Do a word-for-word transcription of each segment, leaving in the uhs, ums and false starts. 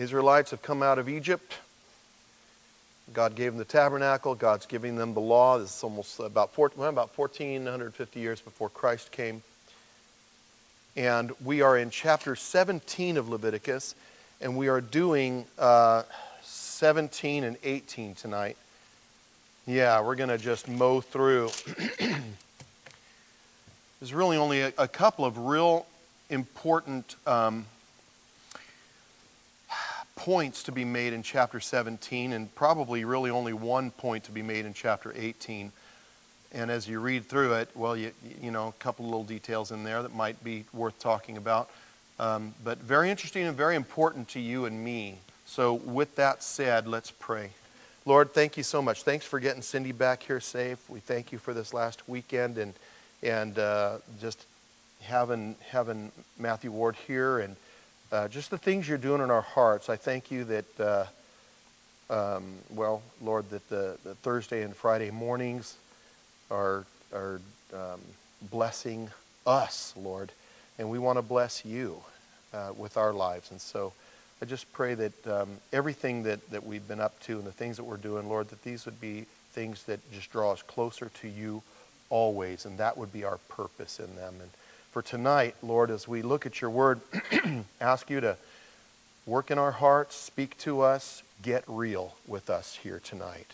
Israelites have come out of Egypt. God gave them the tabernacle. God's giving them the law. This is almost about, four, well, about fourteen fifty years before Christ came. And we are in chapter seventeen of Leviticus, and we are doing uh, seventeen and eighteen tonight. Yeah, we're going to just mow through. There's really only a, a couple of real important um, points to be made in chapter seventeen, and probably really only one point to be made in chapter eighteen. And as you read through it, well, you, you know, a couple of little details in there that might be worth talking about. Um, but very interesting and very important to you and me. So with that said, let's pray. Lord, thank you so much. Thanks for getting Cindy back here safe. We thank you for this last weekend and and uh, just having having Matthew Ward here and uh, just the things you're doing in our hearts. I thank you that, uh, um, well, Lord, that the, the Thursday and Friday mornings are are um, blessing us, Lord, and we want to bless you uh, with our lives. And so I just pray that um, everything that, that we've been up to and the things that we're doing, Lord, that these would be things that just draw us closer to you always, and that would be our purpose in them. And for tonight, Lord, as we look at your word, ask you to work in our hearts, speak to us, get real with us here tonight.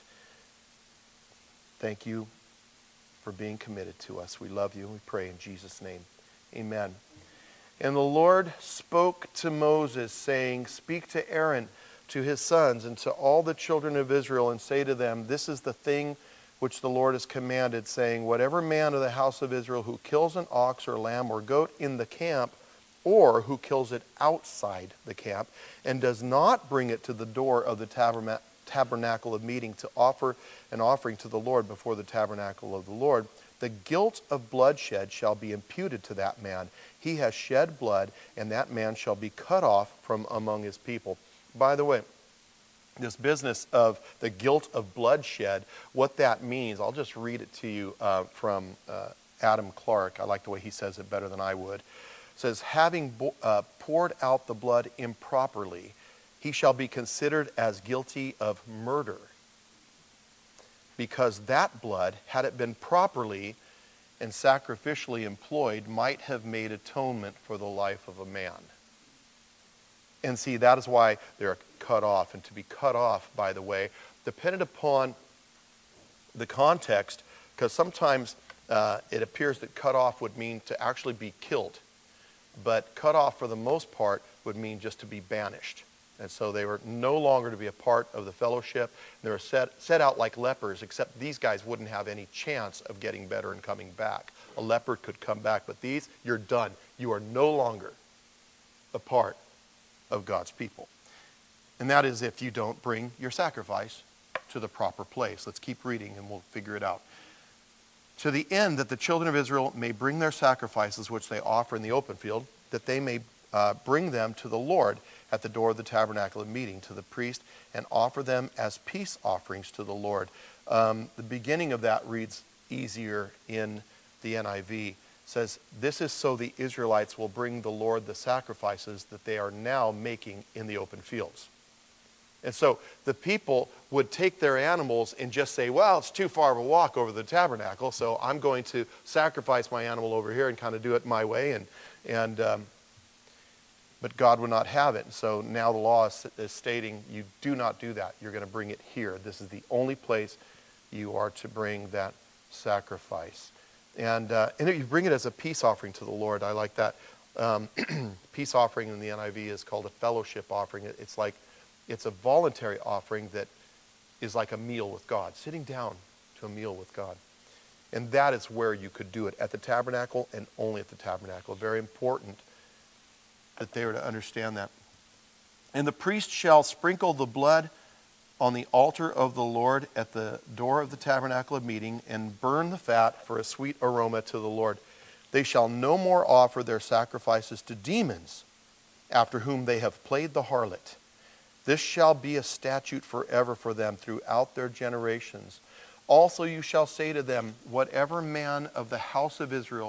Thank you for being committed to us. We love you and we pray in Jesus' name. Amen. And the Lord spoke to Moses, saying, speak to Aaron, to his sons, and to all the children of Israel, and say to them, this is the thing which the Lord has commanded, saying, whatever man of the house of Israel who kills an ox or lamb or goat in the camp, or who kills it outside the camp, and does not bring it to the door of the tabernacle, tabernacle of meeting to offer an offering to the Lord before the tabernacle of the Lord, the guilt of bloodshed shall be imputed to that man. He has shed blood, and that man shall be cut off from among his people. By the way, this business of the guilt of bloodshed, what that means, I'll just read it to you uh, from uh, Adam Clark. I like the way he says it better than I would. It says, having bo- uh, poured out the blood improperly, he shall be considered as guilty of murder, because that blood, had it been properly and sacrificially employed, might have made atonement for the life of a man. And see, that is why they're cut off. And to be cut off, by the way, depended upon the context, because sometimes uh, it appears that cut off would mean to actually be killed. But cut off, for the most part, would mean just to be banished. And so they were no longer to be a part of the fellowship. They were set, set out like lepers, except these guys wouldn't have any chance of getting better and coming back. A leper could come back, but these, you're done. You are no longer a part of God's people. And that is if you don't bring your sacrifice to the proper place. Let's keep reading and we'll figure it out. To the end that the children of Israel may bring their sacrifices which they offer in the open field, that they may uh, bring them to the Lord at the door of the tabernacle of meeting to the priest, and offer them as peace offerings to the Lord. Um, the beginning of that reads easier in the N I V. It says, this is so the Israelites will bring the Lord the sacrifices that they are now making in the open fields. And so the people would take their animals and just say, well, it's too far of a walk over the tabernacle, so I'm going to sacrifice my animal over here and kind of do it my way. And, and um, but God would not have it. And so now the law is, is stating you do not do that. You're going to bring it here. This is the only place you are to bring that sacrifice. And, uh, and you bring it as a peace offering to the Lord. I like that. Um, peace offering in the N I V is called a fellowship offering. It's like, it's a voluntary offering that is like a meal with God, sitting down to a meal with God. And that is where you could do it, at the tabernacle and only at the tabernacle. Very important that they are to understand that. And the priest shall sprinkle the blood on the altar of the Lord at the door of the tabernacle of meeting, and burn the fat for a sweet aroma to the Lord. They shall no more offer their sacrifices to demons, after whom they have played the harlot. This shall be a statute forever for them throughout their generations. Also you shall say to them, whatever man of the house of Israel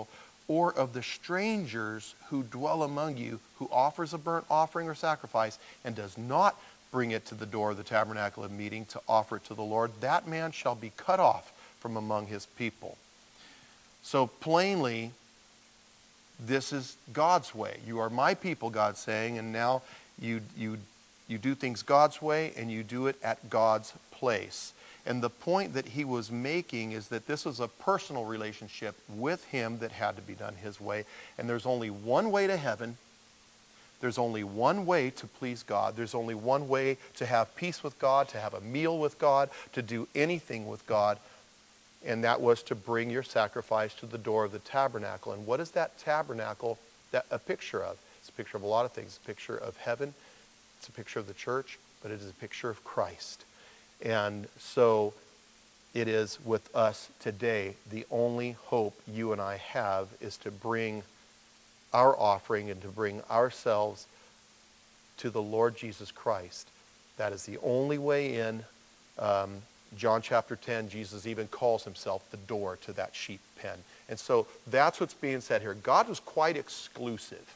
or of the strangers who dwell among you, who offers a burnt offering or sacrifice and does not bring it to the door of the tabernacle of meeting to offer it to the Lord, that man shall be cut off from among his people. So plainly, this is God's way. You are my people, God's saying, and now you, you, you do things God's way and you do it at God's place. And the point that he was making is that this was a personal relationship with him that had to be done his way. And there's only one way to heaven. There's only one way to please God. There's only one way to have peace with God, to have a meal with God, to do anything with God. And that was to bring your sacrifice to the door of the tabernacle. And what is that tabernacle that, a picture of? It's a picture of a lot of things. It's a picture of heaven. It's a picture of the church. But it is a picture of Christ. And so it is with us today. The only hope you and I have is to bring our offering and to bring ourselves to the Lord Jesus Christ. That is the only way in. Um, John chapter ten, Jesus even calls himself the door to that sheep pen. And so that's what's being said here. God was quite exclusive.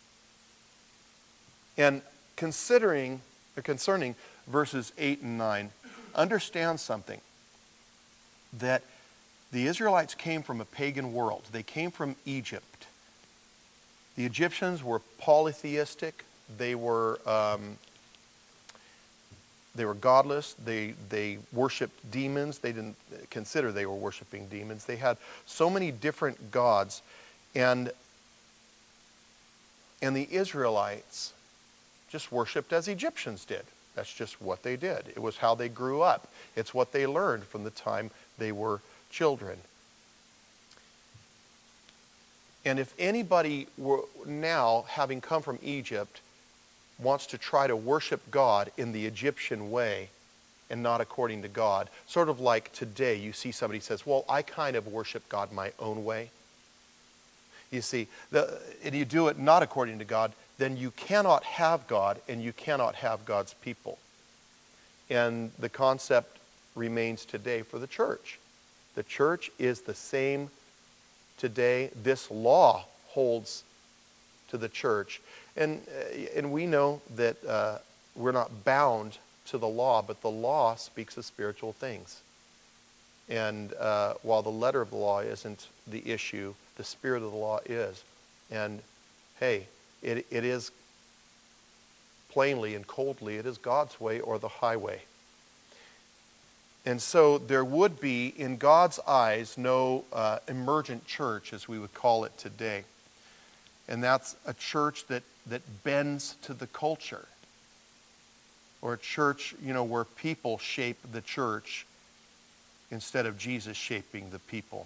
And considering, or concerning verses eight and nine, understand something. That the Israelites came from a pagan world. They came from Egypt. The Egyptians were polytheistic. They were um, they were godless. They they worshipped demons. They didn't consider they were worshiping demons. They had so many different gods, and and the Israelites just worshipped as Egyptians did. That's just what they did. It was how they grew up. It's what they learned from the time they were children. And if anybody were now, having come from Egypt, wants to try to worship God in the Egyptian way and not according to God, sort of like today you see somebody says, well, I kind of worship God my own way. You see, the, and you do it not according to God, then you cannot have God and you cannot have God's people. And the concept remains today for the church. The church is the same today. This law holds to the church. And, and we know that uh, we're not bound to the law, but the law speaks of spiritual things. And uh, while the letter of the law isn't the issue, the spirit of the law is. And hey, it, it is plainly and coldly, it is God's way or the highway. And so there would be, in God's eyes, no uh, emergent church, as we would call it today. And that's a church that, that bends to the culture. Or a church, you know, where people shape the church instead of Jesus shaping the people.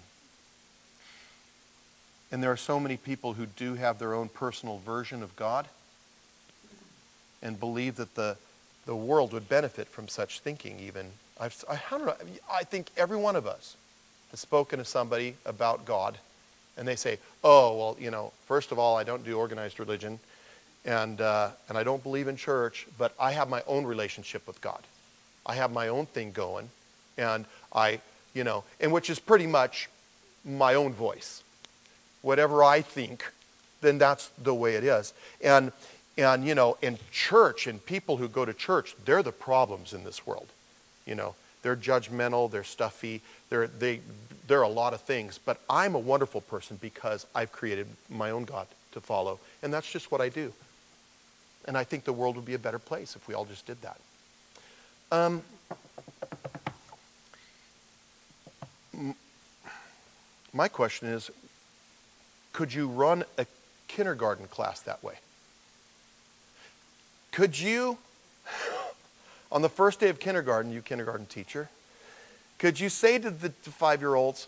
And there are so many people who do have their own personal version of God and believe that the, the world would benefit from such thinking even. I've, I, I don't know, I think every one of us has spoken to somebody about God, and they say, oh, well, you know, first of all, I don't do organized religion, and, uh, and I don't believe in church, but I have my own relationship with God. I have my own thing going, and I, you know, and which is pretty much my own voice. Whatever I think, then that's the way it is. And, and you know, in church, and people who go to church, they're the problems in this world. You know, they're judgmental, they're stuffy, they're, they, they're a lot of things. But I'm a wonderful person because I've created my own God to follow. And that's just what I do. And I think the world would be a better place if we all just did that. Um, my question is, could you run a kindergarten class that way? Could you, on the first day of kindergarten, you kindergarten teacher, could you say to the to five-year-olds,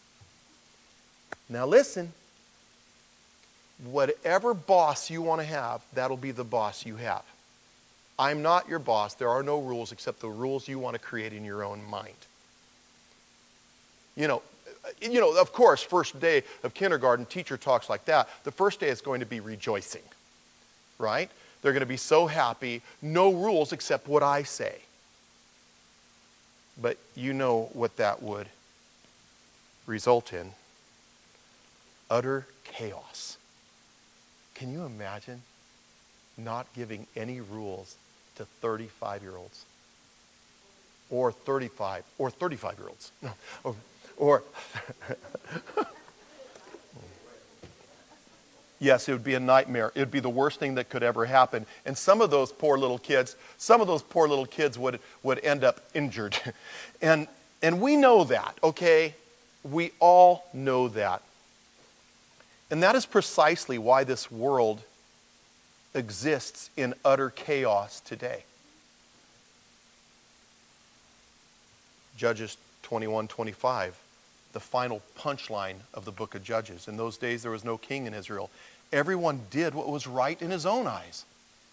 now listen, whatever boss you want to have, that'll be the boss you have. I'm not your boss. There are no rules except the rules you want to create in your own mind. You know, you know, of course, first day of kindergarten, teacher talks like that. The first day is going to be rejoicing, right? They're going to be so happy, no rules except what I say. But you know what that would result in. utter chaos. Can you imagine not giving any rules to thirty-five-year-olds? Or thirty-five, or thirty-five-year-olds. No, or, or yes, it would be a nightmare. It would be the worst thing that could ever happen. And some of those poor little kids, some of those poor little kids would, would end up injured. And, and we know that, okay? We all know that. And that is precisely why this world exists in utter chaos today. Judges twenty-one twenty-five, the final punchline of the book of Judges. In those days, there was no king in Israel. Everyone did what was right in his own eyes.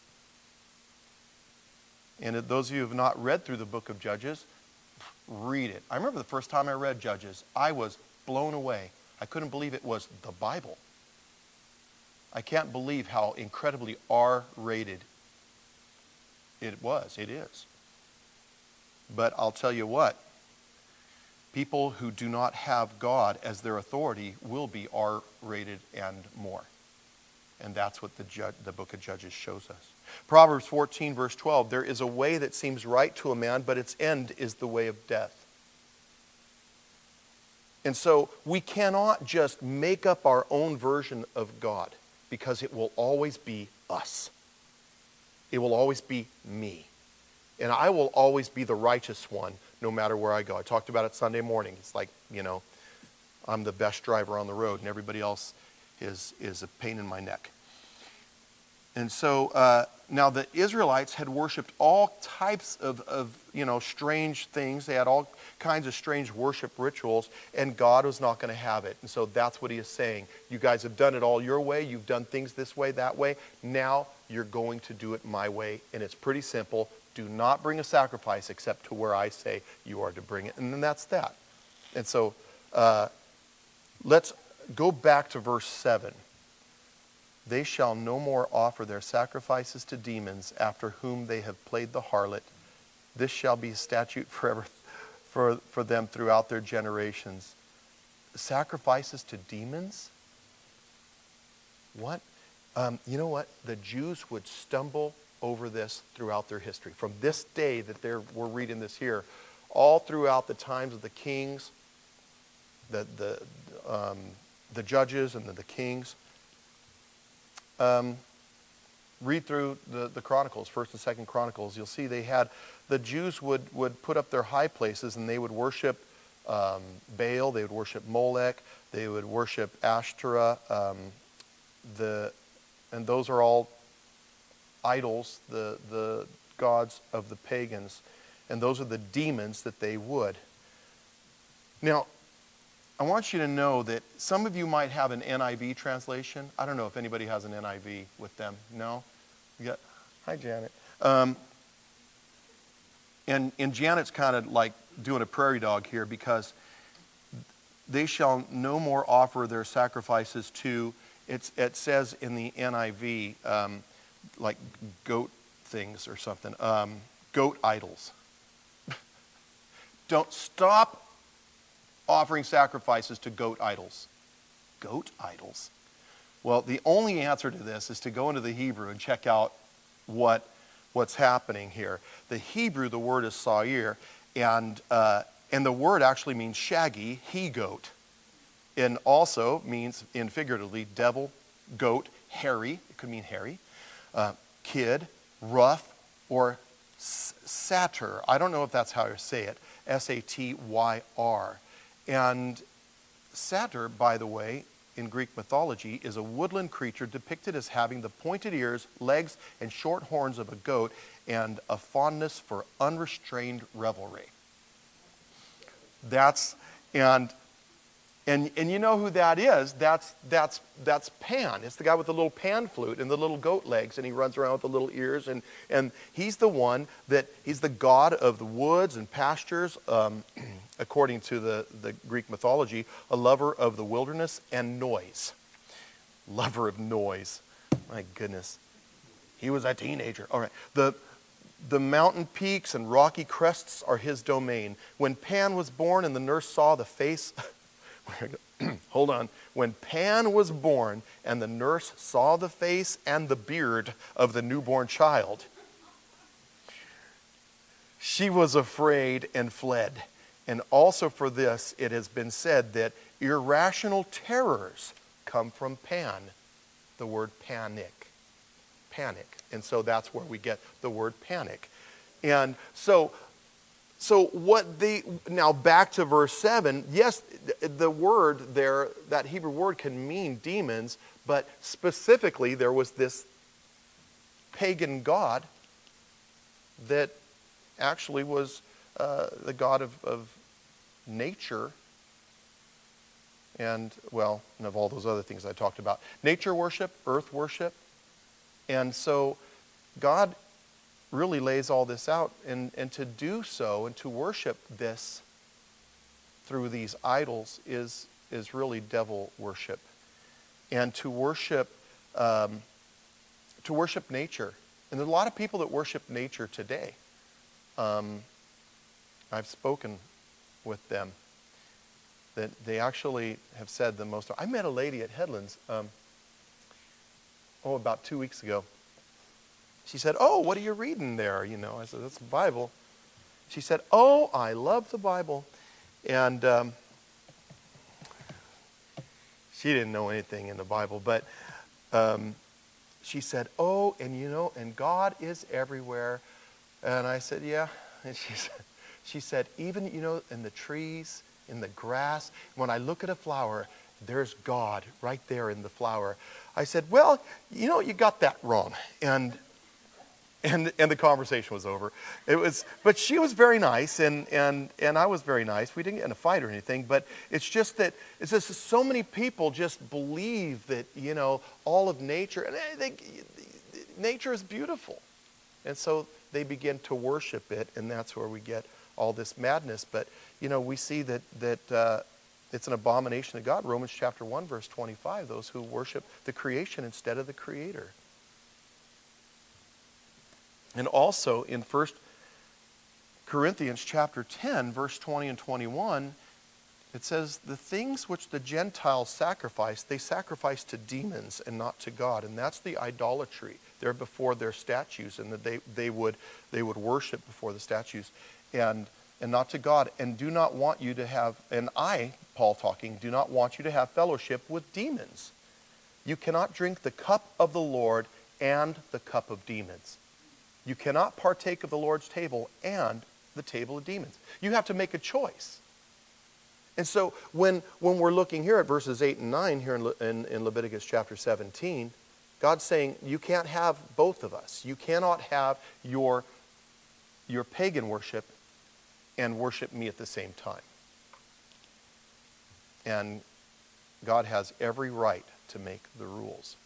And those of you who have not read through the book of Judges, read it. I remember the first time I read Judges, I was blown away. I couldn't believe it was the Bible. I can't believe how incredibly R-rated it was. It is. But I'll tell you what, people who do not have God as their authority will be R-rated and more. And that's what the, ju- the book of Judges shows us. Proverbs fourteen, verse twelve, there is a way that seems right to a man, but its end is the way of death. And so we cannot just make up our own version of God, because it will always be us. It will always be me. And I will always be the righteous one, no matter where I go. I talked about it Sunday morning. It's like, you know, I'm the best driver on the road, and everybody else is, is a pain in my neck. And so uh, now the Israelites had worshipped all types of, of, you know, strange things. They had all kinds of strange worship rituals, and God was not going to have it. And so that's what he is saying. You guys have done it all your way. You've done things this way, that way. Now you're going to do it my way, and it's pretty simple. Do not bring a sacrifice except to where I say you are to bring it. And then that's that. And so uh, let's go back to verse seven. They shall no more offer their sacrifices to demons after whom they have played the harlot. This shall be a statute forever for, for them throughout their generations. Sacrifices to demons? What? Um, you know what? The Jews would stumble over this throughout their history. From this day that they're, we're reading this here, all throughout the times of the kings, the the um, the judges and the, the kings. Um, read through the, the Chronicles, First and Second Chronicles. You'll see they had, the Jews would, would put up their high places and they would worship um, Baal, they would worship Molech, they would worship Ashtoreth, um, the, and those are all idols, the, the gods of the pagans. And those are the demons that they would. Now, I want you to know that some of you might have an N I V translation. I don't know if anybody has an N I V with them. No? You got, hi, Janet. Um, and, and Janet's kind of like doing a prairie dog here, because they shall no more offer their sacrifices to, it's, it says in the N I V, um, like goat things or something, um, goat idols. Don't stop offering sacrifices to goat idols. Goat idols? Well, the only answer to this is to go into the Hebrew and check out what, what's happening here. The Hebrew, the word is sa'ir, and, uh, and the word actually means shaggy, he-goat. And also means, in figuratively, devil, goat, hairy, it could mean hairy, uh, kid, rough, or s- satyr. I don't know if that's how you say it. S A T Y R. And satyr, by the way, in Greek mythology, is a woodland creature depicted as having the pointed ears, legs, and short horns of a goat, and a fondness for unrestrained revelry. That's, and and and you know who that is? That's that's that's Pan. It's the guy with the little pan flute and the little goat legs, and he runs around with the little ears, and and he's the one that he's the god of the woods and pastures, um, according to the the Greek mythology, a lover of the wilderness and noise. Lover of noise. My goodness, he was a teenager. All right, the. The mountain peaks and rocky crests are his domain. When Pan was born and the nurse saw the face hold on. When Pan was born and the nurse saw the face and the beard of the newborn child, she was afraid and fled. And also for this, it has been said that irrational terrors come from Pan, the word panic. Panic. And so that's where we get the word panic. And so, so what they, now back to verse seven, yes, the word there, that Hebrew word can mean demons, but specifically there was this pagan god that actually was uh, the god of, of nature and, well, and of all those other things I talked about. Nature worship, earth worship. And so God really lays all this out, and, and to do so and to worship this through these idols is, is really devil worship. And to worship, um, to worship nature. And there's a lot of people that worship nature today. Um, I've spoken with them that they actually have said the most. I met a lady at Headlands, um, oh, about two weeks ago. She said, "Oh, what are you reading there?" You know, I said, "That's the Bible." She said, "Oh, I love the Bible." And um, she didn't know anything in the Bible, but um, she said, "Oh, and you know, and God is everywhere." And I said, "Yeah." And she said, she said, "Even, you know, in the trees, in the grass, when I look at a flower, there's God right there in the flower." I said, "Well, you know, you got that wrong." And and and the conversation was over. It was, but she was very nice, and and and I was very nice. We didn't get in a fight or anything, but it's just that it's just so many people just believe that, you know, all of nature, and they, they, nature is beautiful, and so they begin to worship it, and that's where we get all this madness. But you know, we see that that uh, it's an abomination to God. Romans chapter one, verse twenty-five. Those who worship the creation instead of the Creator. And also in First Corinthians chapter ten, verse twenty and twenty-one, it says, "The things which the Gentiles sacrifice, they sacrifice to demons and not to God." And that's the idolatry. They're before their statues, and that they, they would they would worship before the statues and and not to God. "And do not want you to have," and I, Paul talking, "do not want you to have fellowship with demons. You cannot drink the cup of the Lord and the cup of demons." You cannot partake of the Lord's table and the table of demons. You have to make a choice. And so when, when we're looking here at verses eight and nine here in, Le, in, in Leviticus chapter seventeen, God's saying you can't have both of us. You cannot have your, your pagan worship and worship me at the same time. And God has every right to make the rules.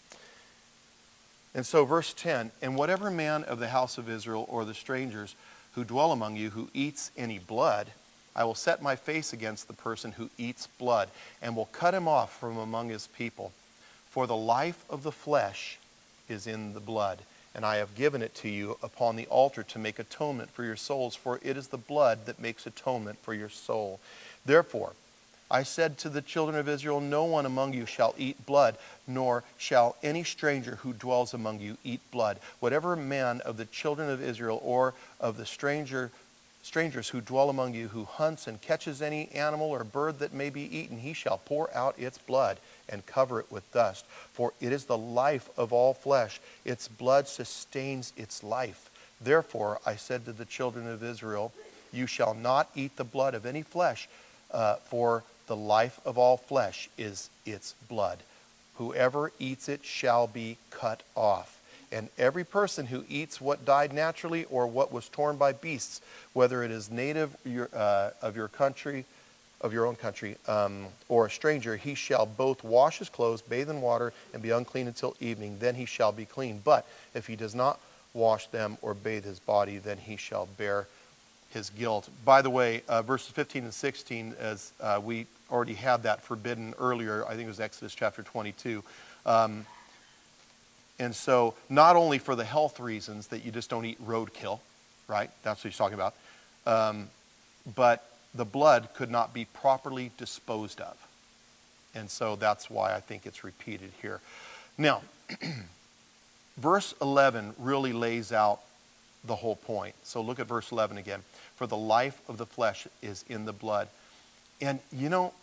And so verse ten, "And whatever man of the house of Israel or the strangers who dwell among you who eats any blood, I will set my face against the person who eats blood, and will cut him off from among his people. For the life of the flesh is in the blood, and I have given it to you upon the altar to make atonement for your souls, for it is the blood that makes atonement for your soul. Therefore, I said to the children of Israel, no one among you shall eat blood, nor shall any stranger who dwells among you eat blood. Whatever man of the children of Israel or of the stranger, strangers who dwell among you who hunts and catches any animal or bird that may be eaten, he shall pour out its blood and cover it with dust. For it is the life of all flesh. Its blood sustains its life. Therefore I said to the children of Israel, you shall not eat the blood of any flesh, uh, for the life of all flesh is its blood. Whoever eats it shall be cut off. And every person who eats what died naturally or what was torn by beasts, whether it is native your, uh, of your country, of your own country, um, or a stranger, he shall both wash his clothes, bathe in water, and be unclean until evening. Then he shall be clean. But if he does not wash them or bathe his body, then he shall bear his guilt. By the way, uh, verses fifteen and sixteen, as uh, we already had that forbidden earlier, I think it was Exodus chapter twenty-two. Um, and so not only for the health reasons that you just don't eat roadkill, right? That's what he's talking about. Um, but the blood could not be properly disposed of. And so that's why I think it's repeated here. Now, verse eleven really lays out the whole point. So look at verse eleven again. For the life of the flesh is in the blood. And you know,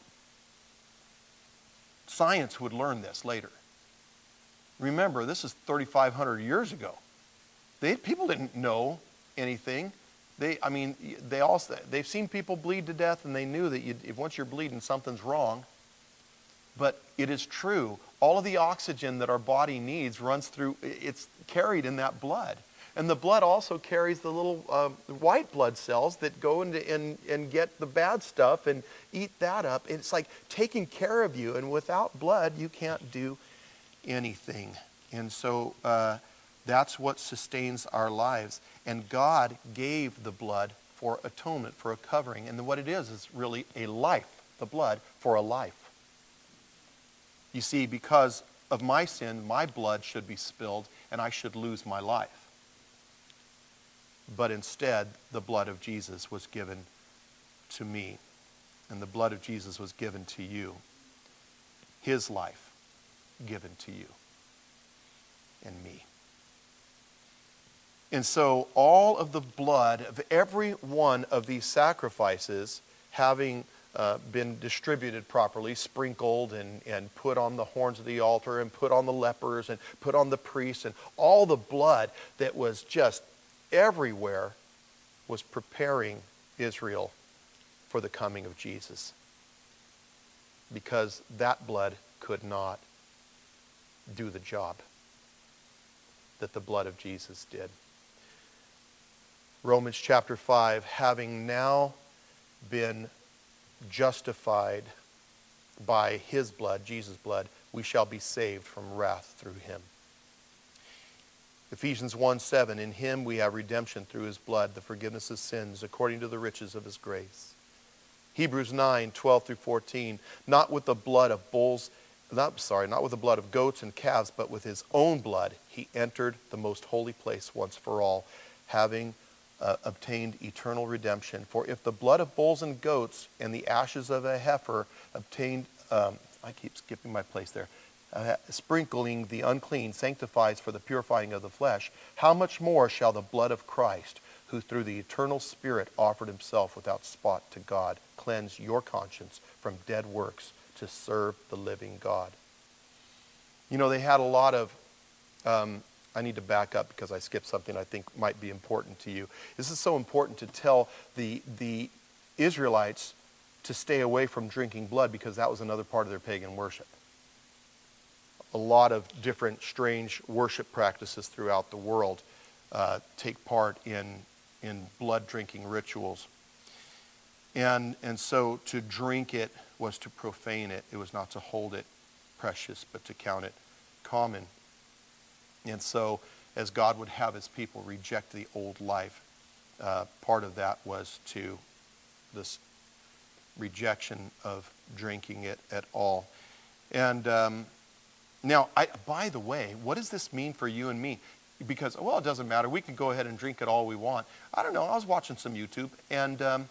science would learn this later. Remember, this is thirty-five hundred years ago. They, people didn't know anything. They, I mean, they also, they've seen people bleed to death, and they knew that you, if once you're bleeding, something's wrong. But it is true. All of the oxygen that our body needs runs through, it's carried in that blood. And the blood also carries the little uh, white blood cells that go into and, and get the bad stuff and eat that up. It's like taking care of you. And without blood, you can't do anything. And so uh, that's what sustains our lives. And God gave the blood for atonement, for a covering. And what it is is really a life, the blood for a life. You see, because of my sin, my blood should be spilled and I should lose my life. But instead, the blood of Jesus was given to me. And the blood of Jesus was given to you. His life given to you and me. And so all of the blood of every one of these sacrifices, having uh, been distributed properly, sprinkled and, and put on the horns of the altar and put on the lepers and put on the priests, and all the blood that was just everywhere was preparing Israel for the coming of Jesus. Because that blood could not do the job that the blood of Jesus did. Romans chapter five, having now been justified by his blood, Jesus' blood, we shall be saved from wrath through him. Ephesians one seven, in him we have redemption through his blood, the forgiveness of sins, according to the riches of his grace. Hebrews nine twelve through fourteen, not with the blood of bulls, not, sorry, not with the blood of goats and calves, but with his own blood he entered the most holy place once for all, having uh, obtained eternal redemption. For if the blood of bulls and goats and the ashes of a heifer obtained, um, I keep skipping my place there, Uh, sprinkling the unclean sanctifies for the purifying of the flesh, how much more shall the blood of Christ, who through the eternal Spirit offered himself without spot to God, cleanse your conscience from dead works to serve the living God. You know, they had a lot of, um, I need to back up because I skipped something I think might be important to you. This is so important to tell the, the Israelites to stay away from drinking blood, because that was another part of their pagan worship. A lot of different strange worship practices throughout the world uh, take part in, in blood drinking rituals. And, and so to drink it was to profane it. It was not to hold it precious, but to count it common. And so as God would have his people reject the old life, uh, part of that was to this rejection of drinking it at all. And um, now, I, by the way, what does this mean for you and me? Because, well, it doesn't matter. We can go ahead and drink it all we want. I don't know. I was watching some YouTube, and um,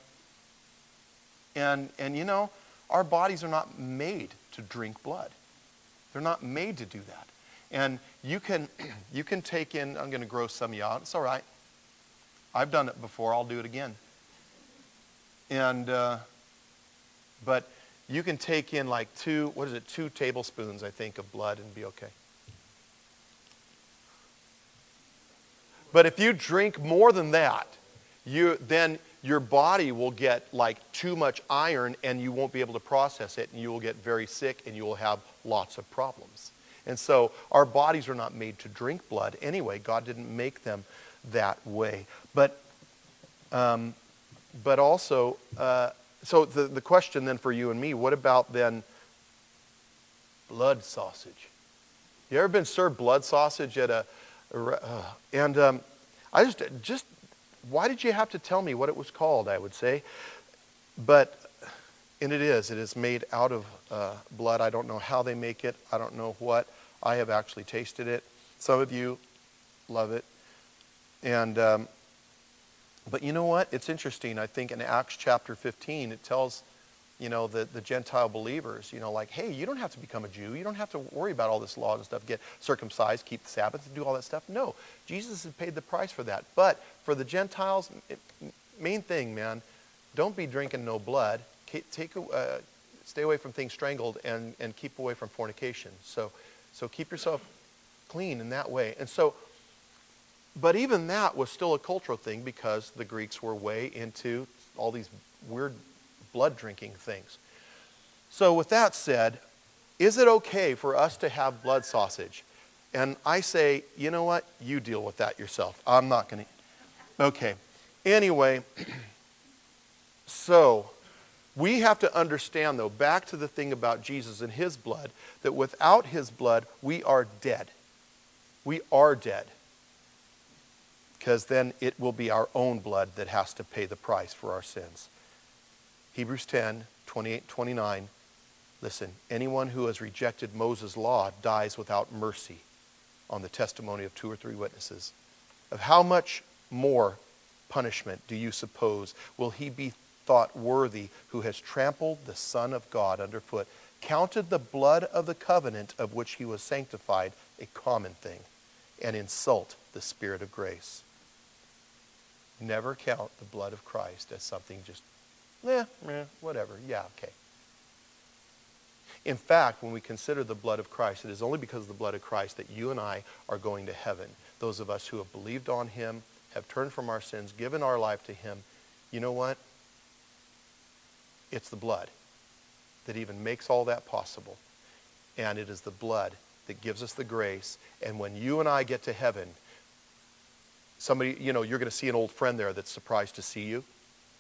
and and you know, our bodies are not made to drink blood. They're not made to do that. And you can you can take in. I'm going to gross some of you out. It's all right. I've done it before. I'll do it again. And uh, but. You can take in like two, what is it, two tablespoons, I think, of blood and be okay. But if you drink more than that, you then your body will get like too much iron and you won't be able to process it, and you will get very sick and you will have lots of problems. And so our bodies are not made to drink blood anyway. God didn't make them that way. But, um, but also... Uh, So the, the question then for you and me, what about then blood sausage? You ever been served blood sausage at a, uh, and um, I just, just, why did you have to tell me what it was called, I would say. But, and it is, it is made out of uh, blood. I don't know how they make it. I don't know what. I have actually tasted it. Some of you love it. And, um, But you know what? It's interesting. I think in Acts chapter fifteen, it tells, you know, the, the Gentile believers, you know, like, hey, you don't have to become a Jew. You don't have to worry about all this law and stuff. Get circumcised, keep the Sabbath, and do all that stuff. No, Jesus has paid the price for that. But for the Gentiles, it, main thing, man, don't be drinking no blood. Take, uh, stay away from things strangled and, and keep away from fornication. So, so keep yourself clean in that way. And so, but even that was still a cultural thing because the Greeks were way into all these weird blood drinking things. So with that said, is it okay for us to have blood sausage? And I say, you know what? You deal with that yourself. I'm not going to. Okay. Anyway, so we have to understand, though, back to the thing about Jesus and his blood, that without his blood, we are dead. We are dead. Because then it will be our own blood that has to pay the price for our sins. Hebrews ten, twenty-eight, twenty-nine. Listen, anyone who has rejected Moses' law dies without mercy on the testimony of two or three witnesses. Of how much more punishment do you suppose will he be thought worthy who has trampled the Son of God underfoot, counted the blood of the covenant of which he was sanctified a common thing, and insult the Spirit of grace? Never count the blood of Christ as something just, eh, eh, whatever, yeah, okay. In fact, when we consider the blood of Christ, it is only because of the blood of Christ that you and I are going to heaven. Those of us who have believed on him, have turned from our sins, given our life to him, you know what? It's the blood that even makes all that possible. And it is the blood that gives us the grace. And when you and I get to heaven, somebody, you know, you're going to see an old friend there that's surprised to see you.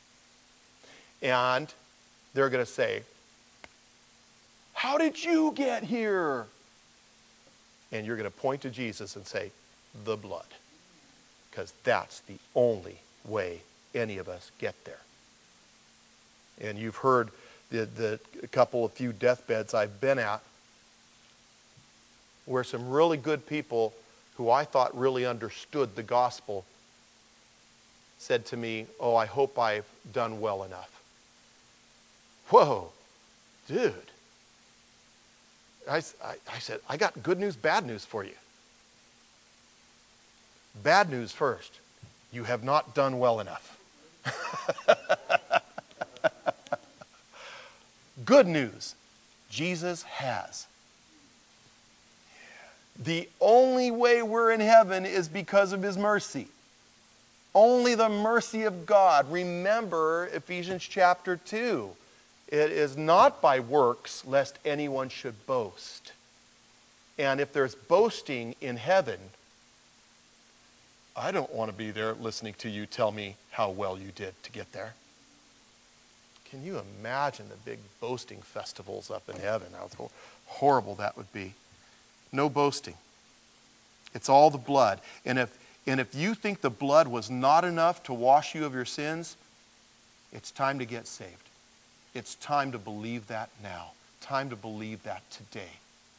And they're going to say, how did you get here? And you're going to point to Jesus and say, the blood. Because that's the only way any of us get there. And you've heard the, the a couple of few deathbeds I've been at where some really good people who I thought really understood the gospel said to me, oh, I hope I've done well enough. Whoa, dude. I, I, I said, I got good news, bad news for you. Bad news first. You have not done well enough. Good news. Jesus has. The only way we're in heaven is because of his mercy. Only the mercy of God. Remember Ephesians chapter two. It is not by works, lest anyone should boast. And if there's boasting in heaven, I don't want to be there listening to you tell me how well you did to get there. Can you imagine the big boasting festivals up in heaven? How horrible that would be. No boasting. It's all the blood. And if, and if you think the blood was not enough to wash you of your sins, it's time to get saved. It's time to believe that now. Time to believe that today.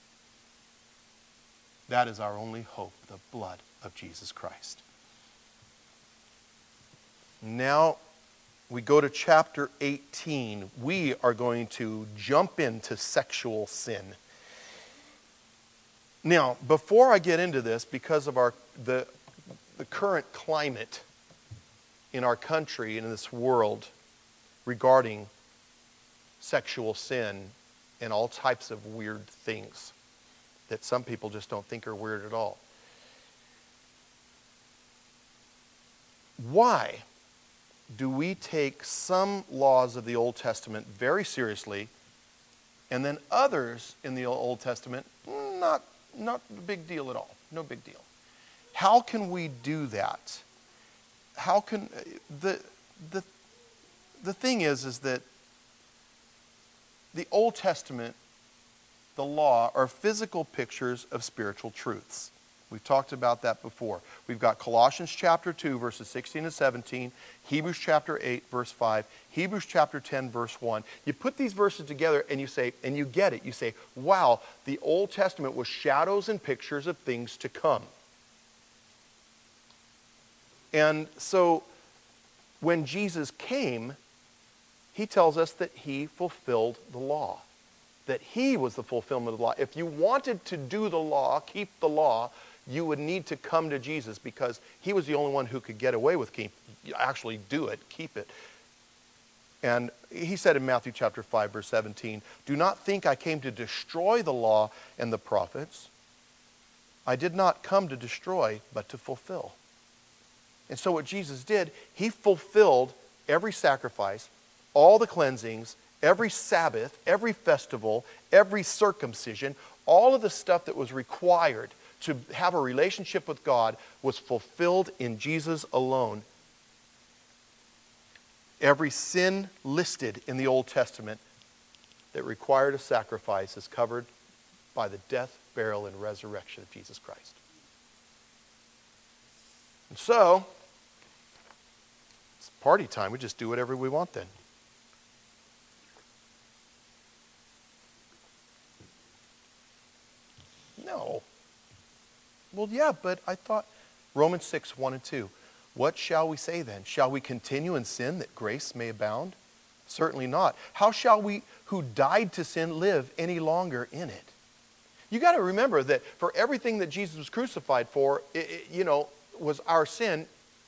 That is our only hope, the blood of Jesus Christ. Now we go to chapter eighteen. We are going to jump into sexual sin. Now, before I get into this, because of our the, the current climate in our country and in this world regarding sexual sin and all types of weird things that some people just don't think are weird at all. Why do we take some laws of the Old Testament very seriously and then others in the Old Testament, not, not a big deal at all. No big deal. How can we do that? How can, the, the, the thing is, is that the Old Testament, the law, are physical pictures of spiritual truths. We've talked about that before. We've got Colossians chapter two, verses sixteen and seventeen, Hebrews chapter eight, verse five, Hebrews chapter ten, verse one. You put these verses together and you say, and you get it. You say, wow, the Old Testament was shadows and pictures of things to come. And so when Jesus came, he tells us that he fulfilled the law. That he was the fulfillment of the law. If you wanted to do the law, keep the law, you would need to come to Jesus because he was the only one who could get away with keep, actually do it, keep it. And he said in Matthew chapter five, verse seventeen, "Do not think I came to destroy the law and the prophets. I did not come to destroy, but to fulfill." And so what Jesus did, he fulfilled every sacrifice, all the cleansings, every Sabbath, every festival, every circumcision, all of the stuff that was required to have a relationship with God was fulfilled in Jesus alone. Every sin listed in the Old Testament that required a sacrifice is covered by the death, burial, and resurrection of Jesus Christ. And so, it's party time. We just do whatever we want then. No. Well, yeah, but I thought Romans six, one and two. What shall we say then? Shall we continue in sin that grace may abound? Certainly not. How shall we who died to sin live any longer in it? You got to remember that for everything that Jesus was crucified for, it, it, you know, was our sin.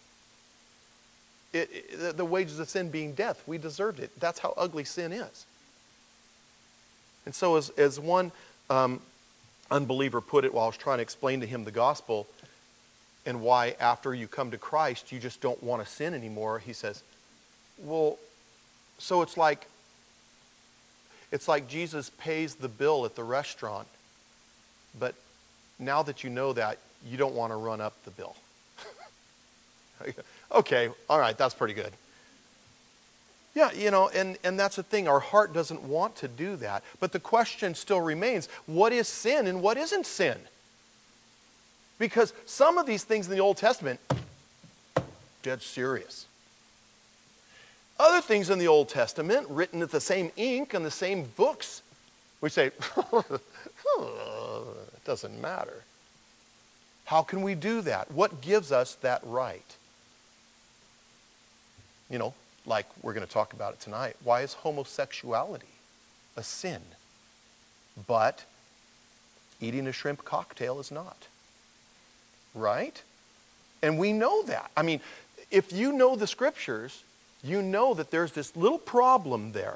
It, it, the wages of sin being death. We deserved it. That's how ugly sin is. And so as, as one um, unbeliever put it while I was trying to explain to him the gospel and why after you come to Christ you just don't want to sin anymore, he says, well, so it's like it's like Jesus pays the bill at the restaurant, but now that you know that, you don't want to run up the bill. Okay, all right, that's pretty good. Yeah, you know, and, and that's the thing. Our heart doesn't want to do that. But the question still remains, what is sin and what isn't sin? Because some of these things in the Old Testament, dead serious. Other things in the Old Testament, written with the same ink and the same books, we say, oh, it doesn't matter. How can we do that? What gives us that right? You know, like we're going to talk about it tonight. Why is homosexuality a sin? But eating a shrimp cocktail is not. Right? And we know that. I mean, if you know the scriptures, you know that there's this little problem there.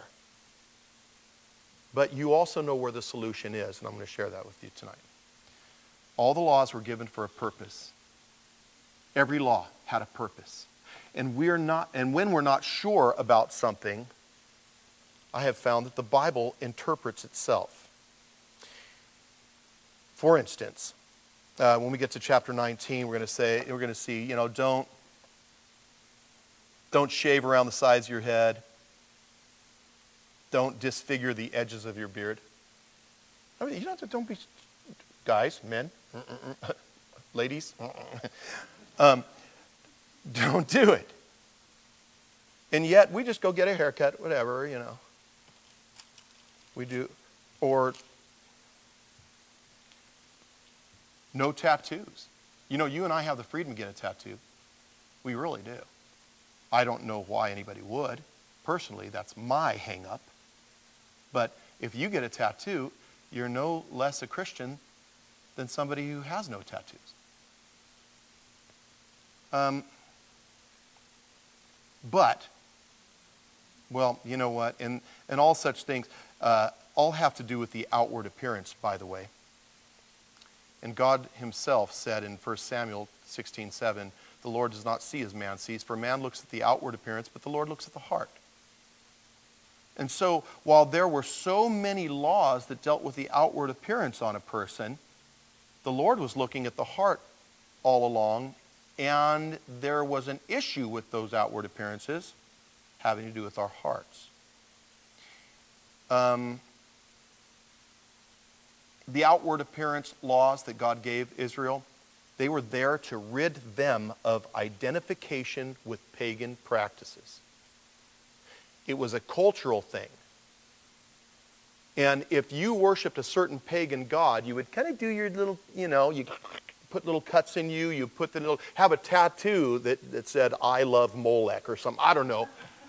But you also know where the solution is, and I'm going to share that with you tonight. All the laws were given for a purpose. Every law had a purpose. And we're not, and when we're not sure about something, I have found that the Bible interprets itself. For instance, uh, when we get to chapter nineteen, we're going to say, we're going to see, you know, don't, don't shave around the sides of your head. Don't disfigure the edges of your beard. I mean, you don't, don't be, guys, men, ladies, um, don't do it. And yet, we just go get a haircut, whatever, you know. We do. Or no tattoos. You know, you and I have the freedom to get a tattoo. We really do. I don't know why anybody would. Personally, that's my hang-up. But if you get a tattoo, you're no less a Christian than somebody who has no tattoos. Um, but, well, you know what? And, and all such things uh, all have to do with the outward appearance, by the way. And God himself said in First Samuel sixteen seven, the Lord does not see as man sees, for man looks at the outward appearance, but the Lord looks at the heart. And so, while there were so many laws that dealt with the outward appearance on a person, the Lord was looking at the heart all along, and there was an issue with those outward appearances having to do with our hearts. Um, the outward appearance laws that God gave Israel, they were there to rid them of identification with pagan practices. It was a cultural thing. And if you worshipped a certain pagan god, you would kind of do your little, you know, you put little cuts in you. You put the little, have a tattoo that, that said, I love Molech or something. I don't know.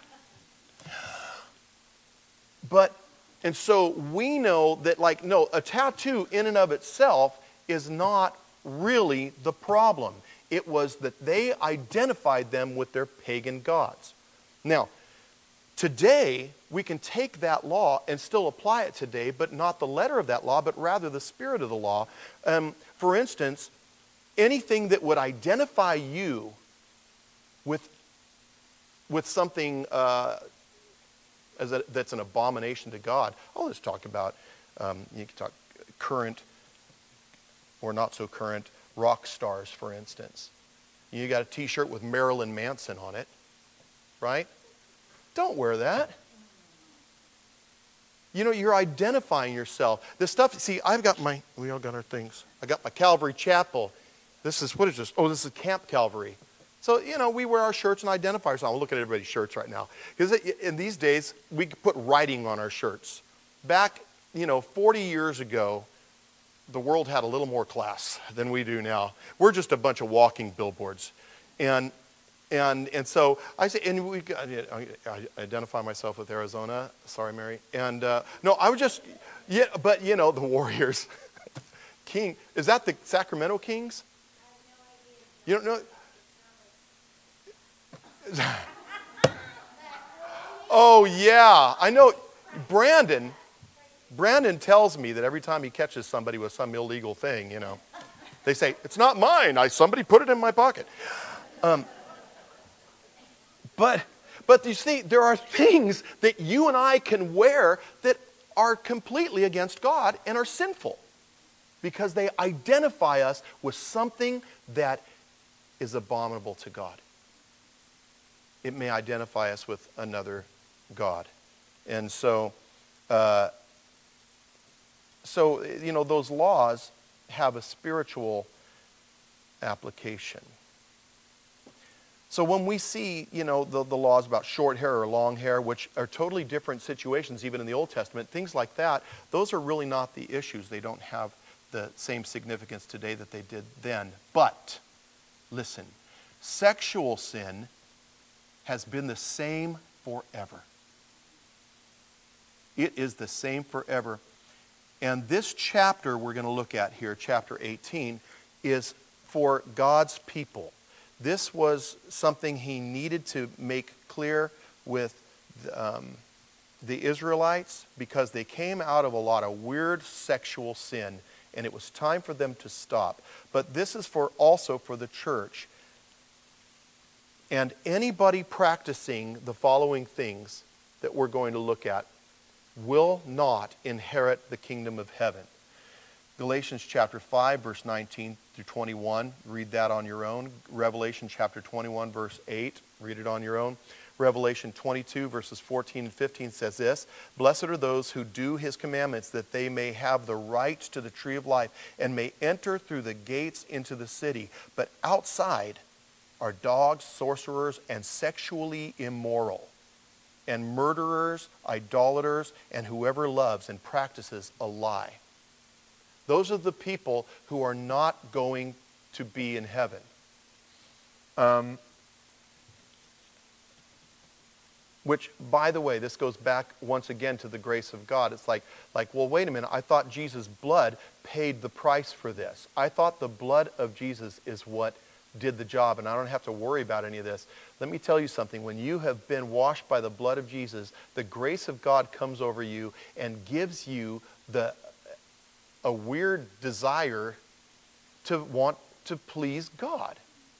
But, and so we know that, like, no, a tattoo in and of itself is not really the problem. It was that they identified them with their pagan gods. Now, today, we can take that law and still apply it today, but not the letter of that law, but rather the spirit of the law. Um, for instance, anything that would identify you with, with something uh, as a, that's an abomination to God. I'll just talk about, um, you can talk current or not so current rock stars, for instance. You got a t-shirt with Marilyn Manson on it, right? Don't wear that. You know, you're identifying yourself. This stuff, see, I've got my, we all got our things. I got my Calvary Chapel. This is, what is this? Oh, this is Camp Calvary. So, you know, we wear our shirts and identify ourselves. I'll look at everybody's shirts right now. Because in these days, we could put writing on our shirts. Back, you know, forty years ago, the world had a little more class than we do now. We're just a bunch of walking billboards. And And and so I say, and we I, I identify myself with Arizona. Sorry, Mary. And uh, no, I was just, yeah, but you know, the Warriors. King, is that the Sacramento Kings? I have no idea. You don't know? Oh yeah, I know. Brandon, Brandon tells me that every time he catches somebody with some illegal thing, you know, they say, it's not mine. I somebody put it in my pocket. Um, But, but you see, there are things that you and I can wear that are completely against God and are sinful because they identify us with something that is abominable to God. It may identify us with another God. And so, uh, so you know, those laws have a spiritual application. So when we see, you know, the, the laws about short hair or long hair, which are totally different situations, even in the Old Testament, things like that, those are really not the issues. They don't have the same significance today that they did then. But, listen, sexual sin has been the same forever. It is the same forever. And this chapter we're going to look at here, chapter eighteen, is for God's people. This was something he needed to make clear with um, the Israelites because they came out of a lot of weird sexual sin, and it was time for them to stop. But this is for also for the church. And anybody practicing the following things that we're going to look at will not inherit the kingdom of heaven. Galatians chapter five, verse nineteen through twenty-one, read that on your own. Revelation chapter twenty-one, verse eight, read it on your own. Revelation twenty-two, verses fourteen and fifteen says this, Blessed are those who do his commandments, that they may have the right to the tree of life, and may enter through the gates into the city. But outside are dogs, sorcerers, and sexually immoral, and murderers, idolaters, and whoever loves and practices a lie. Those are the people who are not going to be in heaven. Um, which, by the way, this goes back once again to the grace of God. It's like, like, well, wait a minute. I thought Jesus' blood paid the price for this. I thought the blood of Jesus is what did the job, and I don't have to worry about any of this. Let me tell you something. When you have been washed by the blood of Jesus, the grace of God comes over you and gives you the a weird desire to want to please God.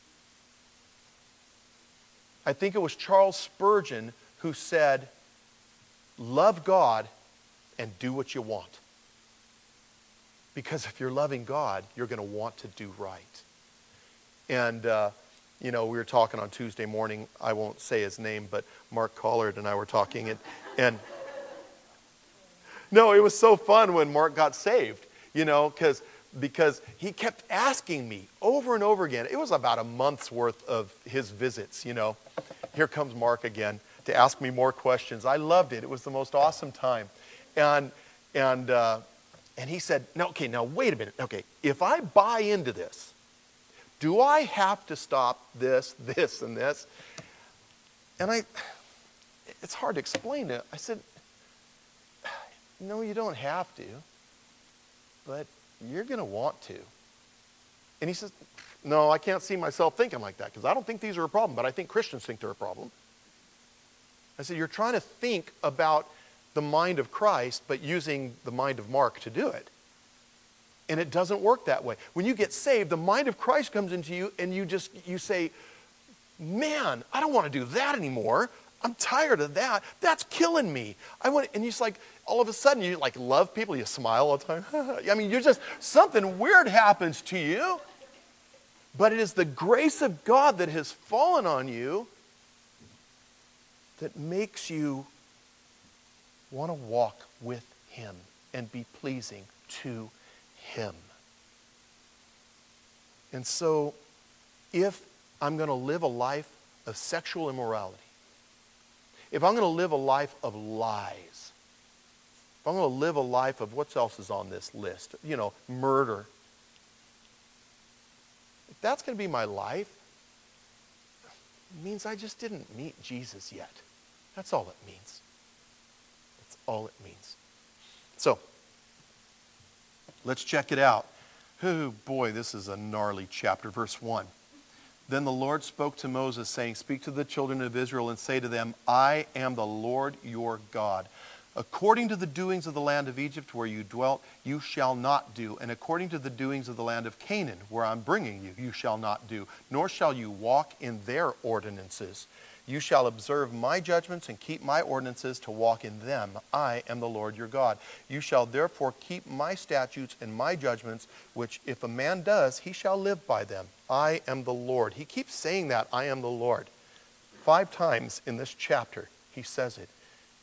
I think it was Charles Spurgeon who said, love God and do what you want. Because if you're loving God, you're going to want to do right. And, uh, you know, we were talking on Tuesday morning. I won't say his name, but Mark Collard and I were talking. And, and no, it was so fun when Mark got saved. You know, because because he kept asking me over and over again. It was about a month's worth of his visits, you know. Here comes Mark again to ask me more questions. I loved it. It was the most awesome time. And and uh, and he said, no, okay, now wait a minute. Okay, if I buy into this, do I have to stop this, this, and this? And I, it's hard to explain it. I said, no, you don't have to, but you're going to want to. And he says, no, I can't see myself thinking like that because I don't think these are a problem, but I think Christians think they're a problem. I said, you're trying to think about the mind of Christ, but using the mind of Mark to do it. And it doesn't work that way. When you get saved, the mind of Christ comes into you and you just, you say, man, I don't want to do that anymore. I'm tired of that. That's killing me. I want, and it's like, all of a sudden you like love people. You smile all the time. I mean, you're just, something weird happens to you. But it is the grace of God that has fallen on you that makes you want to walk with Him and be pleasing to Him. And so, if I'm going to live a life of sexual immorality, if I'm going to live a life of lies, if I'm going to live a life of what else is on this list, you know, murder, if that's going to be my life, it means I just didn't meet Jesus yet. That's all it means. That's all it means. So, let's check it out. Oh boy, this is a gnarly chapter. Verse one. Then the Lord spoke to Moses, saying, speak to the children of Israel and say to them, I am the Lord your God. According to the doings of the land of Egypt where you dwelt, you shall not do. And according to the doings of the land of Canaan, where I'm bringing you, you shall not do. Nor shall you walk in their ordinances. You shall observe my judgments and keep my ordinances to walk in them. I am the Lord your God. You shall therefore keep my statutes and my judgments, which if a man does, he shall live by them. I am the Lord. He keeps saying that, I am the Lord. Five times in this chapter, he says it.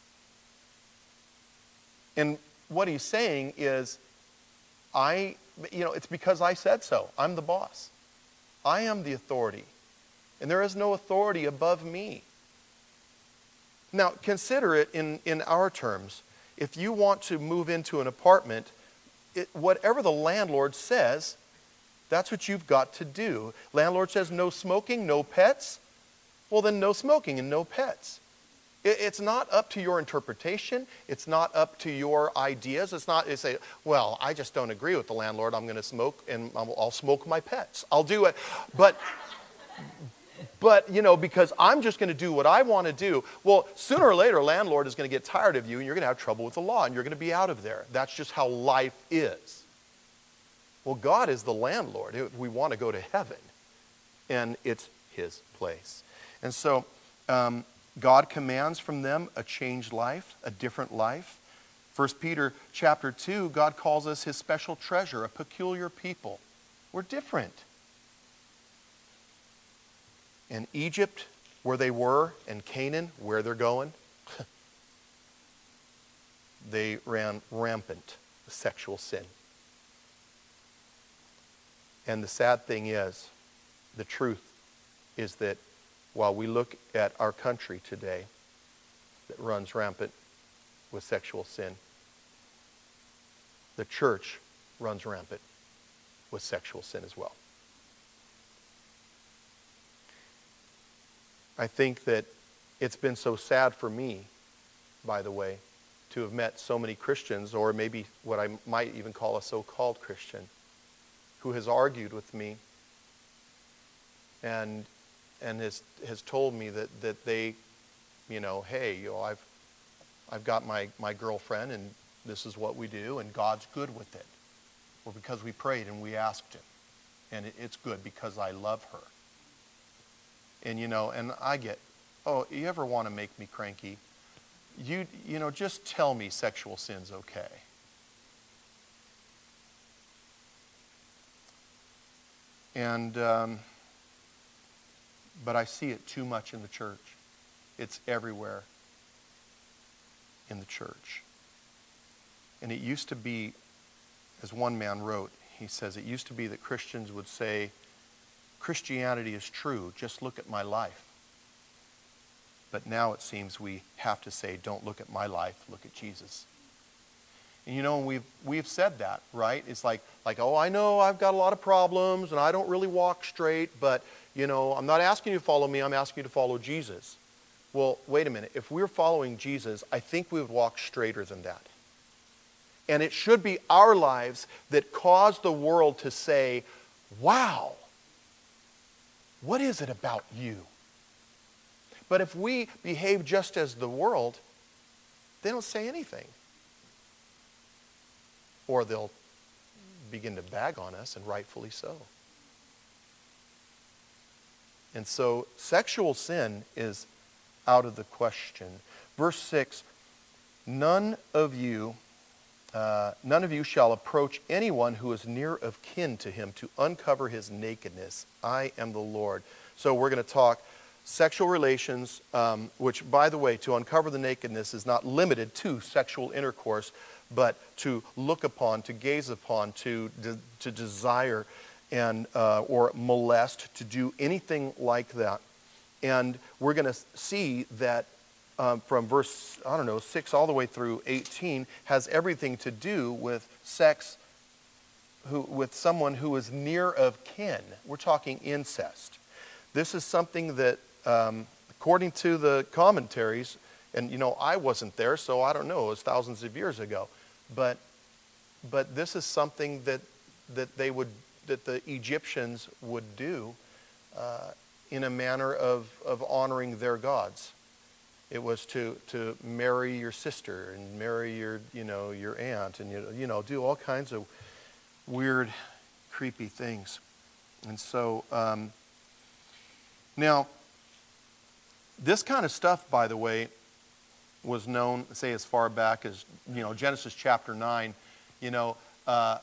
And what he's saying is, I, you know, it's because I said so. I'm the boss. I am the authority. And there is no authority above me. Now, consider it in, in our terms. If you want to move into an apartment, it, whatever the landlord says, that's what you've got to do. Landlord says no smoking, no pets. Well, then no smoking and no pets. It, it's not up to your interpretation. It's not up to your ideas. It's not, you say, well, I just don't agree with the landlord. I'm going to smoke and I'll, I'll smoke my pets. I'll do it. But... But, you know, because I'm just going to do what I want to do. Well, sooner or later, a landlord is going to get tired of you and you're going to have trouble with the law and you're going to be out of there. That's just how life is. Well, God is the landlord. We want to go to heaven. And it's His place. And so, um, God commands from them a changed life, a different life. First Peter chapter two, God calls us His special treasure, a peculiar people. We're different. In Egypt, where they were, and Canaan, where they're going, they ran rampant with sexual sin. And the sad thing is, the truth is that while we look at our country today that runs rampant with sexual sin, the church runs rampant with sexual sin as well. I think that it's been so sad for me, by the way, to have met so many Christians, or maybe what I might even call a so-called Christian, who has argued with me and and has has told me that that they, you know, hey, you know, I've I've got my my girlfriend and this is what we do and God's good with it, or because we prayed and we asked Him, and it, it's good because I love her. And, you know, and I get, oh, you ever want to make me cranky? You, you know, just tell me sexual sin's okay. And, um, but I see it too much in the church. It's everywhere in the church. And it used to be, as one man wrote, he says, it used to be that Christians would say, Christianity is true, just look at my life. But now it seems we have to say, don't look at my life, look at Jesus. And you know, we've we've said that, right? It's like like, oh, I know I've got a lot of problems and I don't really walk straight, but you know, I'm not asking you to follow me, I'm asking you to follow Jesus. Well, wait a minute. If we're following Jesus, I think we would walk straighter than that. And it should be our lives that cause the world to say, wow, what is it about you? But if we behave just as the world, they don't say anything. Or they'll begin to bag on us, and rightfully so. And so sexual sin is out of the question. Verse six, none of you, uh, none of you shall approach anyone who is near of kin to him to uncover his nakedness. I am the Lord. So we're going to talk sexual relations, um, which, by the way, to uncover the nakedness is not limited to sexual intercourse, but to look upon, to gaze upon, to, de- to desire, and uh, or molest, to do anything like that. And we're going to see that um, from verse, I don't know, six all the way through eighteen, has everything to do with sex who, with someone who is near of kin. We're talking incest. This is something that, um, according to the commentaries, and you know, I wasn't there, so I don't know, it was thousands of years ago, but but this is something that that they would, that the Egyptians would do uh, in a manner of, of honoring their gods. It was to, to marry your sister and marry your, you know, your aunt, and you, you know, do all kinds of weird, creepy things. And so, um, now, this kind of stuff, by the way, was known, say, as far back as, you know, Genesis chapter nine. You know, uh,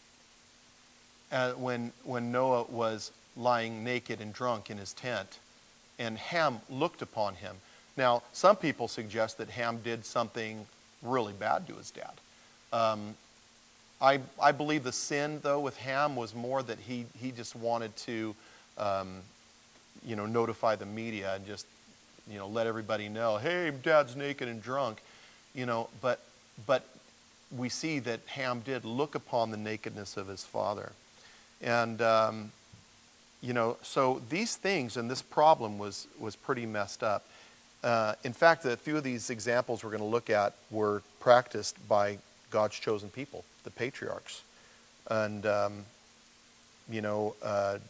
uh, when when Noah was lying naked and drunk in his tent, and Ham looked upon him. Now, some people suggest that Ham did something really bad to his dad. Um, I I believe the sin, though, with Ham was more that he he just wanted to, um, you know, notify the media and just, you know, let everybody know, hey, Dad's naked and drunk, you know. But but we see that Ham did look upon the nakedness of his father, and um, you know, so these things and this problem was was pretty messed up. Uh, in fact, a few of these examples we're going to look at were practiced by God's chosen people, the patriarchs, and um, you know, uh,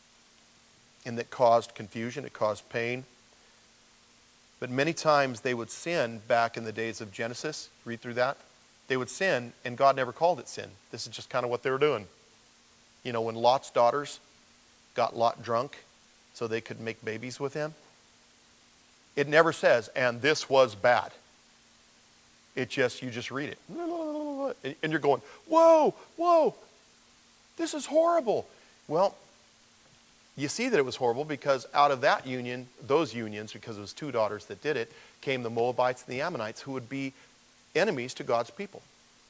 and that caused confusion, it caused pain. But many times they would sin back in the days of Genesis. Read through that. They would sin, and God never called it sin. This is just kind of what they were doing. You know, when Lot's daughters got Lot drunk so they could make babies with him, it never says, and this was bad. It just, you just read it. And you're going, whoa, whoa, this is horrible. Well, you see that it was horrible because out of that union, those unions, because it was two daughters that did it, came the Moabites and the Ammonites, who would be enemies to God's people.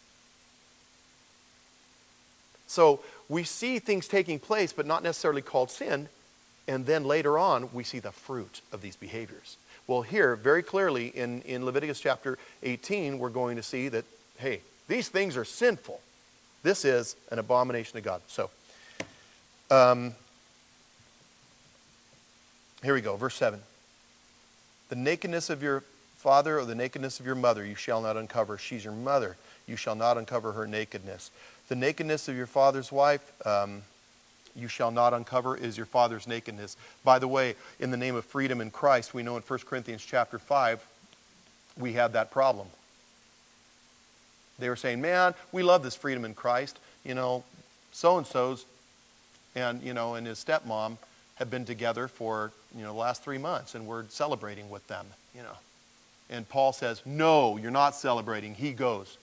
So we see things taking place, but not necessarily called sin. And then later on, we see the fruit of these behaviors. Well, here, very clearly in, in Leviticus chapter eighteen, we're going to see that, hey, these things are sinful. This is an abomination to God. So, um, here we go, verse seven. The nakedness of your father or the nakedness of your mother you shall not uncover. She's your mother. You shall not uncover her nakedness. The nakedness of your father's wife um, you shall not uncover is your father's nakedness. By the way, in the name of freedom in Christ, we know in First Corinthians chapter five, we had that problem. They were saying, man, we love this freedom in Christ. You know, so-and-so's and, you know, and his stepmom have been together for, you know, the last three months, and we're celebrating with them, you know. And Paul says, no, you're not celebrating. He goes.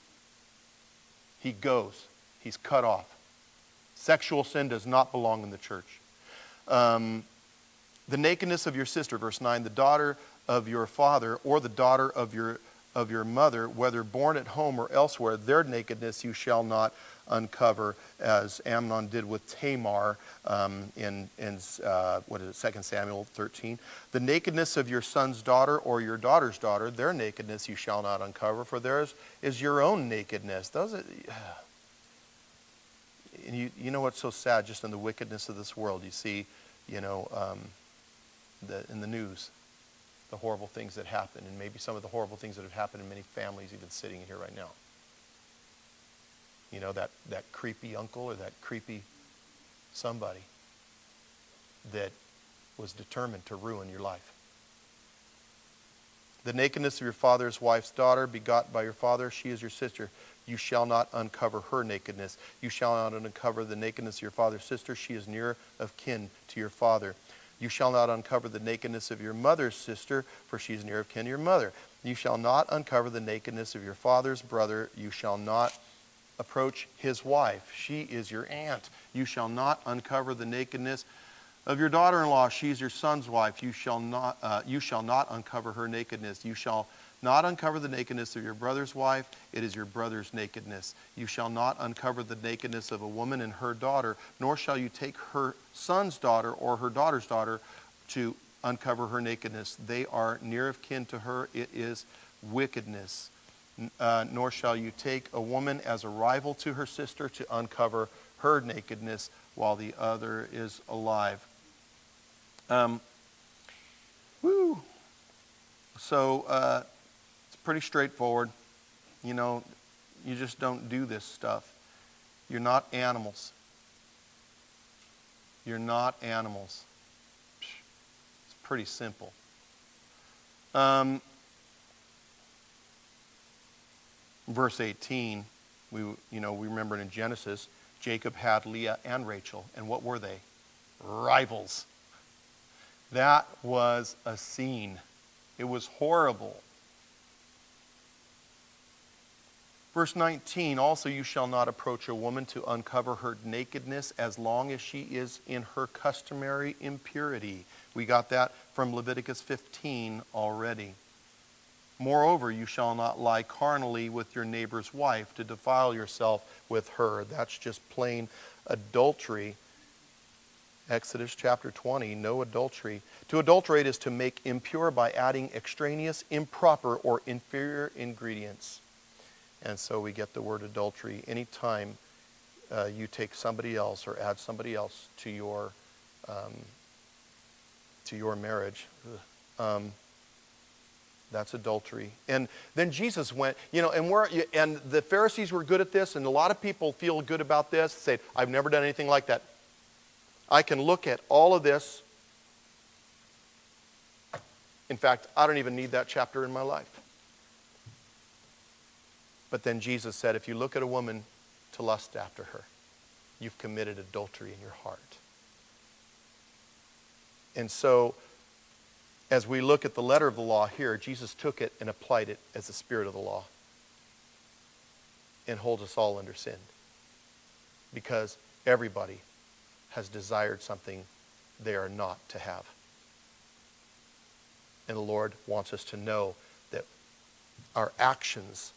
He goes. He's cut off. Sexual sin does not belong in the church. Um, the nakedness of your sister, verse nine, the daughter of your father or the daughter of your of your mother, whether born at home or elsewhere, their nakedness you shall not uncover, as Amnon did with Tamar um, in, in uh, what is it, Second Samuel thirteen. The nakedness of your son's daughter or your daughter's daughter, their nakedness you shall not uncover, for theirs is your own nakedness. Those are, and you, you know what's so sad, just in the wickedness of this world, you see, you know, um, the, in the news, the horrible things that happen, and maybe some of the horrible things that have happened in many families even sitting here right now. You know, that, that creepy uncle or that creepy somebody that was determined to ruin your life. The nakedness of your father's wife's daughter, begot by your father, she is your sister. You shall not uncover her nakedness. You shall not uncover the nakedness of your father's sister. She is near of kin to your father. You shall not uncover the nakedness of your mother's sister, for she is near of kin to your mother. You shall not uncover the nakedness of your father's brother. You shall not approach his wife. She is your aunt. You shall not uncover the nakedness of your daughter-in-law. She is your son's wife. You shall not, uh, you shall not uncover her nakedness. You shall not uncover the nakedness of your brother's wife. It is your brother's nakedness. You shall not uncover the nakedness of a woman and her daughter, nor shall you take her son's daughter or her daughter's daughter to uncover her nakedness. They are near of kin to her. It is wickedness. Uh, nor shall you take a woman as a rival to her sister to uncover her nakedness while the other is alive. Um, woo. So uh, it's pretty straightforward. You know, you just don't do this stuff. You're not animals. You're not animals. It's pretty simple. Um, verse eighteen, we you know we remember in Genesis, Jacob had Leah and Rachel, and what were they? Rivals. That was a scene. It was horrible. Verse nineteen, also you shall not approach a woman to uncover her nakedness as long as she is in her customary impurity. We got that from Leviticus fifteen already. Moreover, you shall not lie carnally with your neighbor's wife to defile yourself with her. That's just plain adultery. Exodus chapter twenty, no adultery. To adulterate is to make impure by adding extraneous, improper, or inferior ingredients. And so we get the word adultery anytime uh, you take somebody else or add somebody else to your um, to your marriage. Um, That's adultery. And then Jesus went, you know, and we're, and the Pharisees were good at this, and a lot of people feel good about this, say, I've never done anything like that. I can look at all of this. In fact, I don't even need that chapter in my life. But then Jesus said, if you look at a woman to lust after her, you've committed adultery in your heart. And so, as we look at the letter of the law here, Jesus took it and applied it as the spirit of the law and holds us all under sin. Because everybody has desired something they are not to have. And the Lord wants us to know that our actions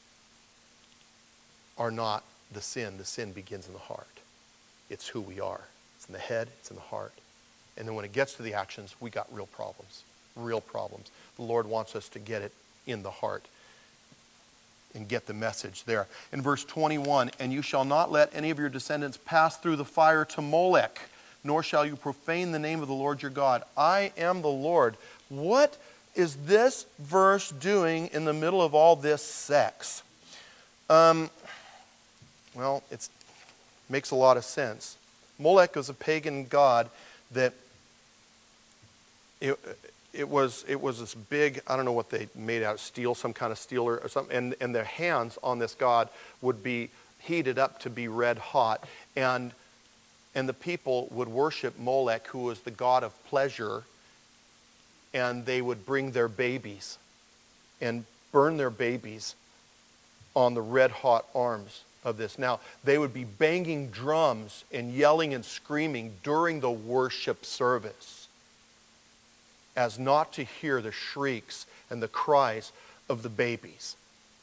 are not the sin. The sin begins in the heart. It's who we are. It's in the head, it's in the heart. And then when it gets to the actions, we got real problems. Real problems. The Lord wants us to get it in the heart and get the message there. In verse twenty-one, and you shall not let any of your descendants pass through the fire to Molech, nor shall you profane the name of the Lord your God. I am the Lord. What is this verse doing in the middle of all this sex? Um, well, it makes a lot of sense. Molech was a pagan god that it, it was it was this big, I don't know what they made out of steel, some kind of steel or, or something, and, and their hands on this god would be heated up to be red hot. And, and the people would worship Molech, who was the god of pleasure, and they would bring their babies and burn their babies on the red hot arms of this. Now, they would be banging drums and yelling and screaming during the worship service as not to hear the shrieks and the cries of the babies.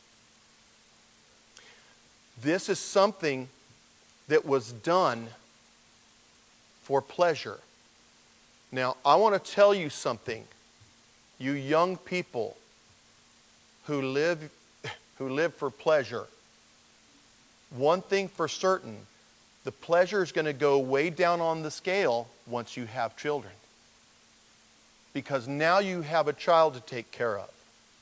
This is something that was done for pleasure. Now, I want to tell you something. You young people who live, who live for pleasure, one thing for certain, the pleasure is going to go way down on the scale once you have children. Because now you have a child to take care of.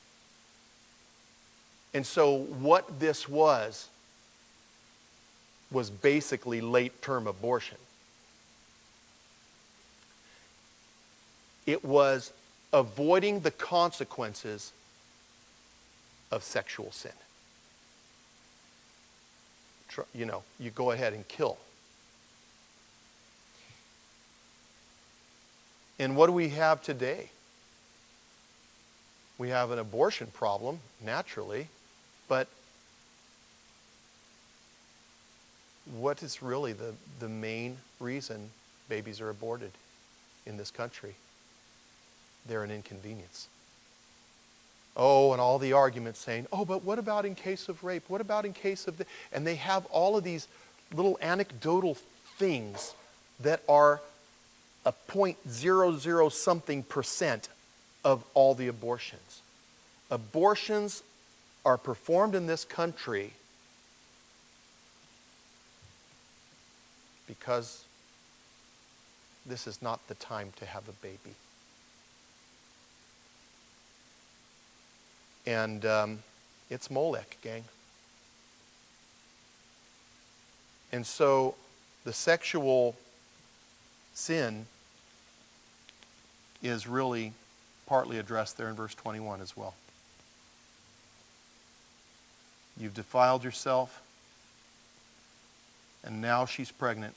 And so what this was, was basically late-term abortion. It was avoiding the consequences of sexual sin. You know, you go ahead and kill. And what do we have today? We have an abortion problem, naturally, but what is really the, the main reason babies are aborted in this country? They're an inconvenience. Oh, and all the arguments saying, oh, but what about in case of rape? What about in case of the... And they have all of these little anecdotal things that are a point zero zero something percent of all the abortions. Abortions are performed in this country because this is not the time to have a baby. And um, it's Molech, gang. And so the sexual sin is really partly addressed there in verse twenty-one as well. You've defiled yourself, and now she's pregnant.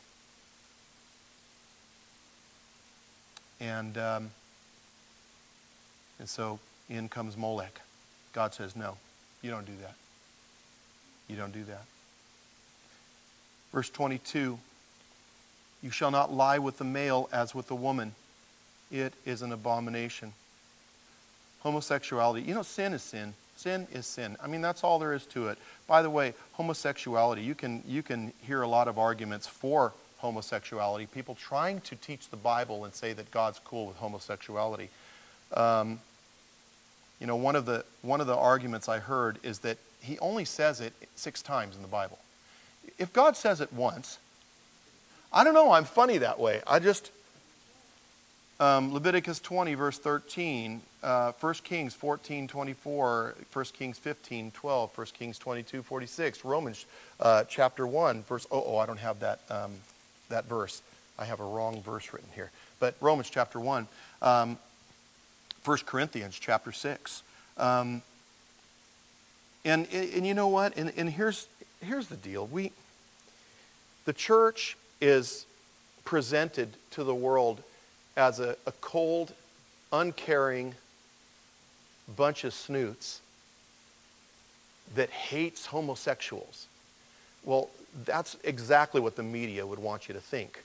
And, um, and so in comes Molech. God says, no, you don't do that. You don't do that. Verse twenty-two, you shall not lie with the male as with the woman. It is an abomination. Homosexuality, you know, sin is sin. Sin is sin. I mean, that's all there is to it. By the way, homosexuality, you can, you can hear a lot of arguments for homosexuality. People trying to teach the Bible and say that God's cool with homosexuality. Um, you know, one of the one of the arguments I heard is that he only says it six times in the Bible. If God says it once, I don't know, I'm funny that way. I just, um, Leviticus twenty, verse thirteen, uh, First Kings fourteen, twenty-four, First Kings fifteen, twelve, First Kings twenty-two, forty-six, Romans uh, chapter one, verse, oh, oh, I don't have that, um, that verse. I have a wrong verse written here. But Romans chapter one, um, First Corinthians chapter six. Um, and, and you know what? And, and here's, here's the deal. We, the church is presented to the world as a, a cold, uncaring bunch of snoots that hates homosexuals. Well, that's exactly what the media would want you to think.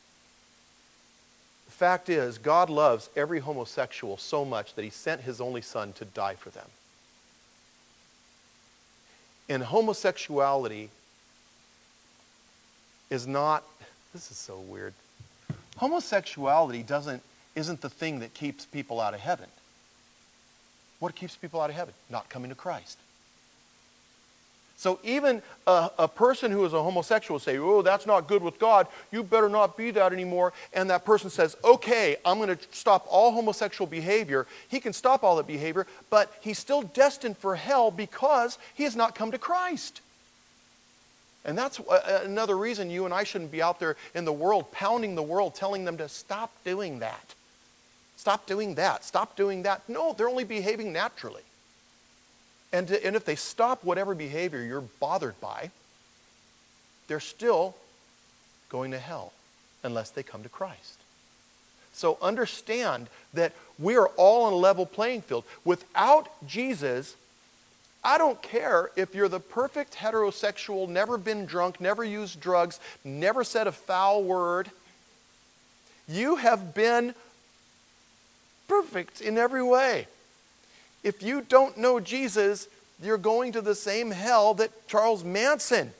The fact is, God loves every homosexual so much that he sent his only son to die for them. And homosexuality is not, this is so weird. Homosexuality doesn't, isn't the thing that keeps people out of heaven. What keeps people out of heaven? Not coming to Christ. So even a, a person who is a homosexual will say, oh, that's not good with God. You better not be that anymore. And that person says, okay, I'm going to stop all homosexual behavior. He can stop all that behavior, but he's still destined for hell because he has not come to Christ. And that's another reason you and I shouldn't be out there in the world, pounding the world, telling them to stop doing that. Stop doing that. Stop doing that. No, they're only behaving naturally. And, to, and if they stop whatever behavior you're bothered by, they're still going to hell unless they come to Christ. So understand that we are all on a level playing field. Without Jesus, I don't care if you're the perfect heterosexual, never been drunk, never used drugs, never said a foul word. You have been perfect in every way. If you don't know Jesus, you're going to the same hell that Charles Manson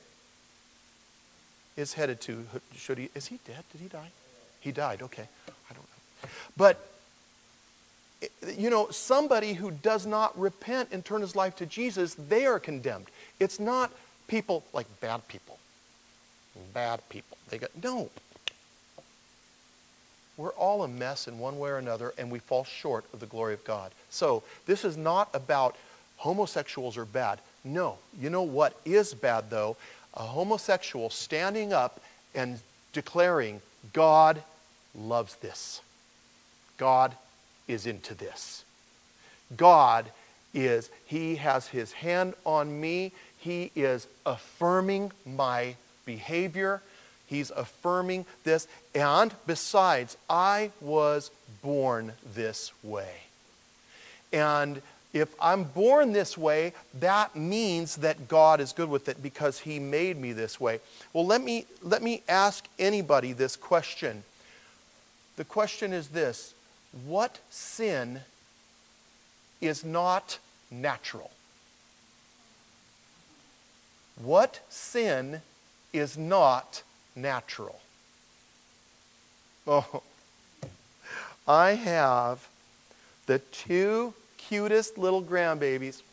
is headed to. Should he? Is he dead? Did he die? He died. Okay. I don't know. But, you know, somebody who does not repent and turn his life to Jesus, they are condemned. It's not people like bad people. Bad people. They got, no. We're all a mess in one way or another, and we fall short of the glory of God. So this is not about homosexuals are bad. No. You know what is bad, though? A homosexual standing up and declaring, God loves this. God is into this. God is, He has His hand on me. He is affirming my behavior. He's affirming this. And besides, I was born this way. And if I'm born this way, that means that God is good with it because He made me this way. Well, let me, let me ask anybody this question. The question is this: what sin is not natural? What sin is not natural? Oh, I have the two cutest little grandbabies.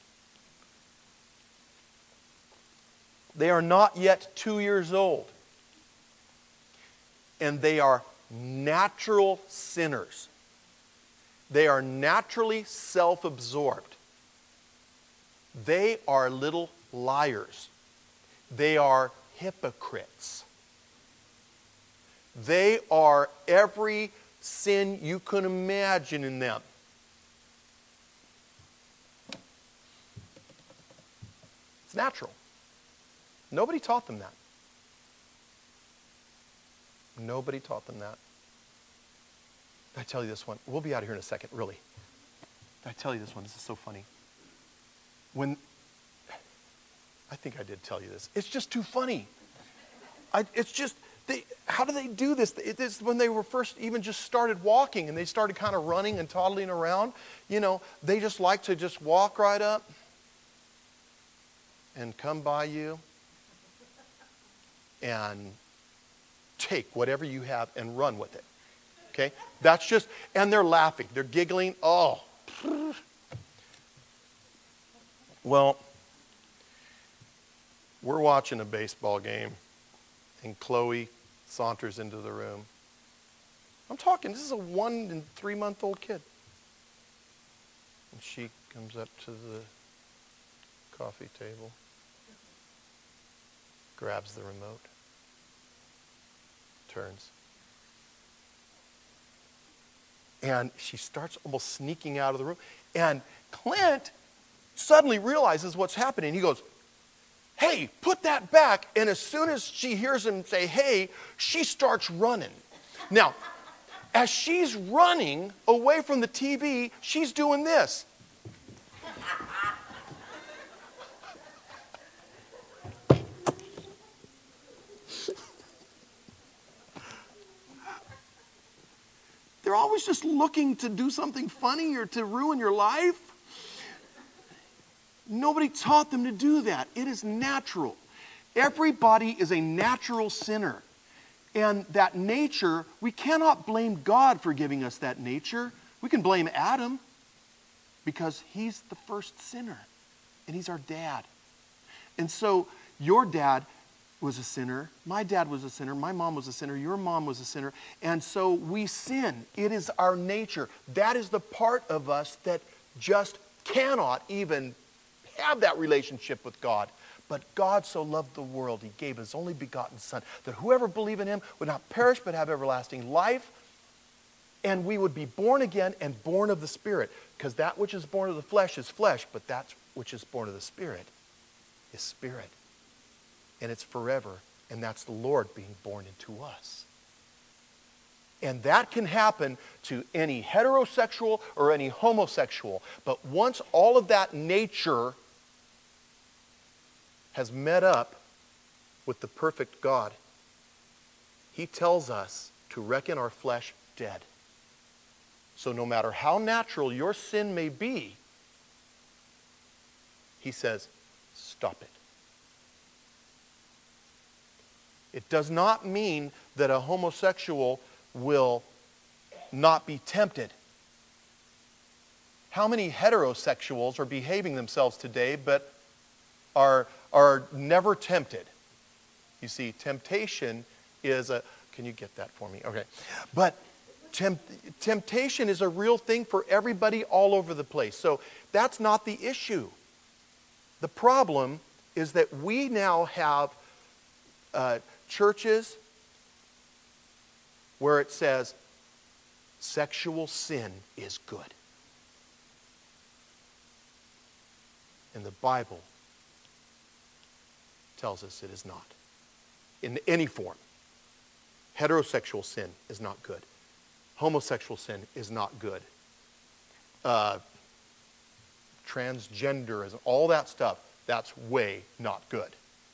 They are not yet two years old. And they are natural sinners. They are naturally self-absorbed. They are little liars. They are hypocrites. They are every sin you can imagine in them. It's natural. Nobody taught them that. Nobody taught them that. I tell you this one. We'll be out of here in a second, really. I tell you this one. This is so funny. When, I think I did tell you this. It's just too funny. I, it's just, they, how do they do this? It is when they were first even just started walking and they started kind of running and toddling around. You know, they just like to just walk right up and come by you and take whatever you have and run with it. Okay? That's just, and they're laughing. They're giggling. Oh. Well, we're watching a baseball game, and Chloe saunters into the room. I'm talking, this is a one and three month old kid. And she comes up to the coffee table, grabs the remote, turns. And she starts almost sneaking out of the room. And Clint suddenly realizes what's happening. He goes, hey, put that back. And as soon as she hears him say, hey, she starts running. Now, as she's running away from the T V, she's doing this. They're always just looking to do something funny or to ruin your life. Nobody taught them to do that. It is natural. Everybody is a natural sinner. And that nature, we cannot blame God for giving us that nature. We can blame Adam because he's the first sinner. And he's our dad. And so your dad was a sinner. My dad was a sinner. My mom was a sinner. Your mom was a sinner. And so we sin. It is our nature. That is the part of us that just cannot even have that relationship with God. But God so loved the world, He gave His only begotten Son, that whoever believe in Him would not perish but have everlasting life. And we would be born again and born of the Spirit. Because that which is born of the flesh is flesh, but that which is born of the Spirit is spirit. And it's forever. And that's the Lord being born into us. And that can happen to any heterosexual or any homosexual. But once all of that nature has met up with the perfect God, He tells us to reckon our flesh dead. So no matter how natural your sin may be, He says, stop it. It does not mean that a homosexual will not be tempted. How many heterosexuals are behaving themselves today but are, are never tempted? You see, temptation is a... Can you get that for me? Okay. But temp, temptation is a real thing for everybody all over the place. So that's not the issue. The problem is that we now have uh, churches where it says sexual sin is good. And the Bible tells us it is not. In any form. Heterosexual sin is not good. Homosexual sin is not good. Uh, transgenderism, all that stuff, that's way not good.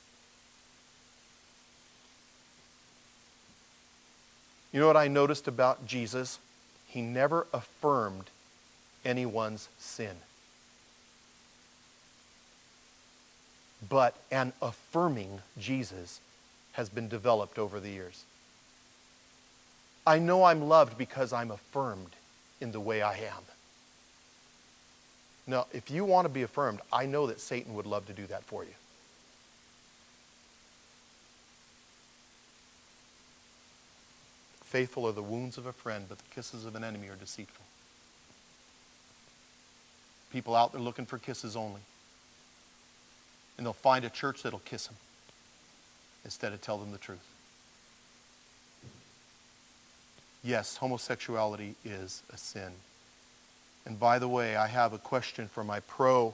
You know what I noticed about Jesus? He never affirmed anyone's sin. But an affirming Jesus has been developed over the years. I know I'm loved because I'm affirmed in the way I am. Now, if you want to be affirmed, I know that Satan would love to do that for you. Faithful are the wounds of a friend, but the kisses of an enemy are deceitful. People out there looking for kisses only. And they'll find a church that'll kiss them instead of tell them the truth. Yes, homosexuality is a sin. And by the way, I have a question for my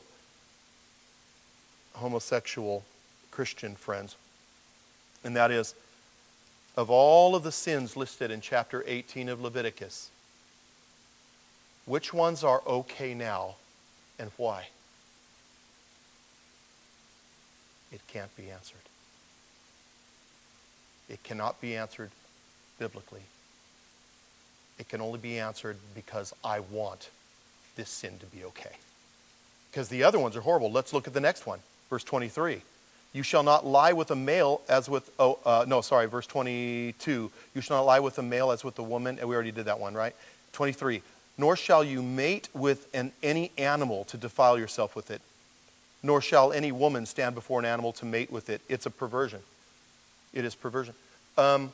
pro-homosexual Christian friends. And that is, of all of the sins listed in chapter eighteen of Leviticus, which ones are okay now and why? It can't be answered. It cannot be answered biblically. It can only be answered because I want this sin to be okay. Because the other ones are horrible. Let's look at the next one. Verse twenty-three. You shall not lie with a male as with, oh, uh, no, sorry, verse twenty-two. You shall not lie with a male as with a woman. And we already did that one, right? twenty-three. Nor shall you mate with an, any animal to defile yourself with it. Nor shall any woman stand before an animal to mate with it. It's a perversion. It is perversion. Um,